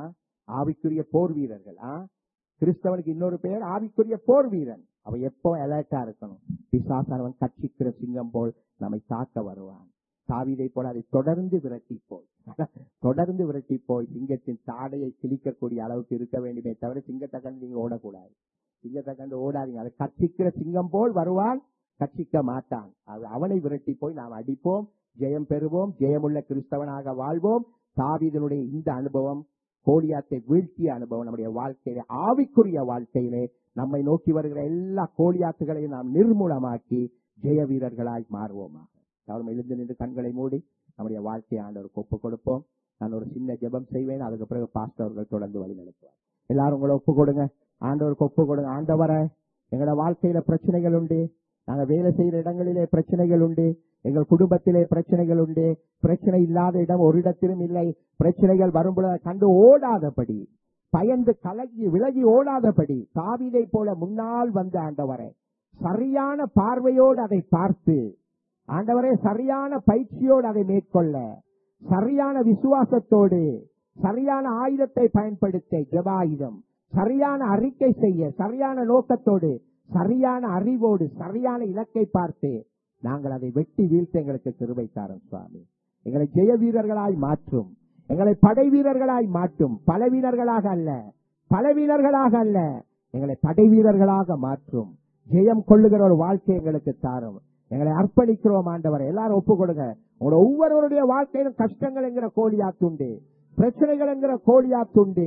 ஆவிக்குரிய போர் வீரர்கள். ஆ கிறிஸ்தவனுக்கு இன்னொரு பெயர் ஆவிக்குரிய போர் வீரன். அவன் எப்போ அலர்ட்டா இருக்கணும். பிசாசானவன் கட்சிக்கிற சிங்கம் போல் நம்மை தாக்க வருவான். தாவீதை போல அதை தொடர்ந்து விரட்டி போய் தொடர்ந்து விரட்டி போய் சிங்கத்தின் தாடையை கிழிக்கக்கூடிய அளவுக்கு இருக்க வேண்டுமே தவிர சிங்கத்தை கண்டு நீங்க ஓடக்கூடாது. சிங்கத்தை கண்டு ஓடாதீங்க. அதை கட்சிக்கிற சிங்கம் போல் வருவான், கட்சிக்க மாட்டான். அது அவனை விரட்டி போய் நாம் அடிப்போம், ஜெயம் பெறுவோம், ஜெயமுள்ள கிறிஸ்தவனாக வாழ்வோம். தாவீதினுடைய இந்த அனுபவம், கோலியாத்தை வீழ்த்திய அனுபவம் நம்முடைய வாழ்க்கையிலே, ஆவிக்குரிய வாழ்க்கையிலே நம்மை நோக்கி வருகிற எல்லா கோலியாத்துகளையும் நாம் நிர்மூலமாக்கி ஜெய வீரர்களாய் மாறுவோமாக. நாம் எழுந்து நின்று கண்களை மூடி நம்முடைய வாழ்க்கையை ஆண்டவருக்கு ஒப்புக் கொடுப்போம். நான் ஒரு சின்ன ஜெபம் செய்வேன். அதுக்கு பிறகு பாஸ்டர் அவர்கள் தொடர்ந்து வழி நடத்துவார். எல்லாரும் உங்களை ஒப்பு கொடுங்க, ஆண்டவருக்கு ஒப்பு கொடுங்க. ஆண்டவரை, எங்களோட வாழ்க்கையில பிரச்சனைகள் உண்டு, நாங்க வேலை செய்யற இடங்களிலே பிரச்சனைகள் உண்டு, எங்கள் குடும்பத்திலே பிரச்சனைகள் உண்டு. பிரச்சனை இல்லாத இடம் ஒரு இடத்திலும் இல்லை. பிரச்சனைகள் வரும்பொழுது கண்டு ஓடாதபடி, பயந்து கலகி விலகி ஓடாதபடி தாவீதை போல முன்னால் வந்த ஆண்டவரை சரியான பார்வையோடு அதை பார்த்து, ஆண்டவரே சரியான பயிற்சியோடு அதை மேற்கொள்ள, சரியான விசுவாசத்தோடு சரியான ஆயுதத்தை பயன்படுத்த, ஜெபாயுதம் சரியான அறிக்கை செய்ய, சரியான நோக்கத்தோடு சரியான அறிவோடு சரியான இலக்கை பார்த்து நாங்கள் அதை வெட்டி வீழ்த்த எங்களுக்கு கிருபை தாரும் சுவாமி. எங்களை ஜெய வீரர்களாய் மாற்றும், எங்களை படை வீரர்களாய் மாற்றும். பல வீரர்களாக அல்ல, பல வீரர்களாக அல்ல, எங்களை படை வீரர்களாக மாற்றும். ஜெயம் கொள்ளுகிற ஒரு வாழ்க்கை எங்களுக்கு தாரும். எங்களை அர்ப்பணிக்கிறோம் ஆண்டவரை. எல்லாரும் ஒப்பு கொடுங்க. உங்களோட ஒவ்வொருவருடைய வாழ்க்கையிலும் கஷ்டங்கள் என்கிற கோலியாத்துண்டு, பிரச்சனைகள் என்கிற கோலியாத்துண்டு,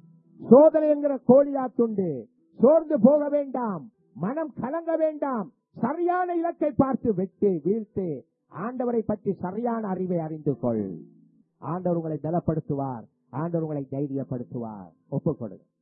சோதனை என்கிற கோலியாத்துண்டு. சோர்ந்து போக வேண்டாம், மனம் கலங்க வேண்டாம். சரியான இலக்கை பார்த்து வெட்டு வீழ்த்து. ஆண்டவரை பற்றி சரியான அறிவை அறிந்து கொள். ஆண்டவர் உங்களை பலப்படுத்துவார், ஆண்டவர் உங்களை தைரியப்படுத்துவார். ஒப்புக் கொடுங்க.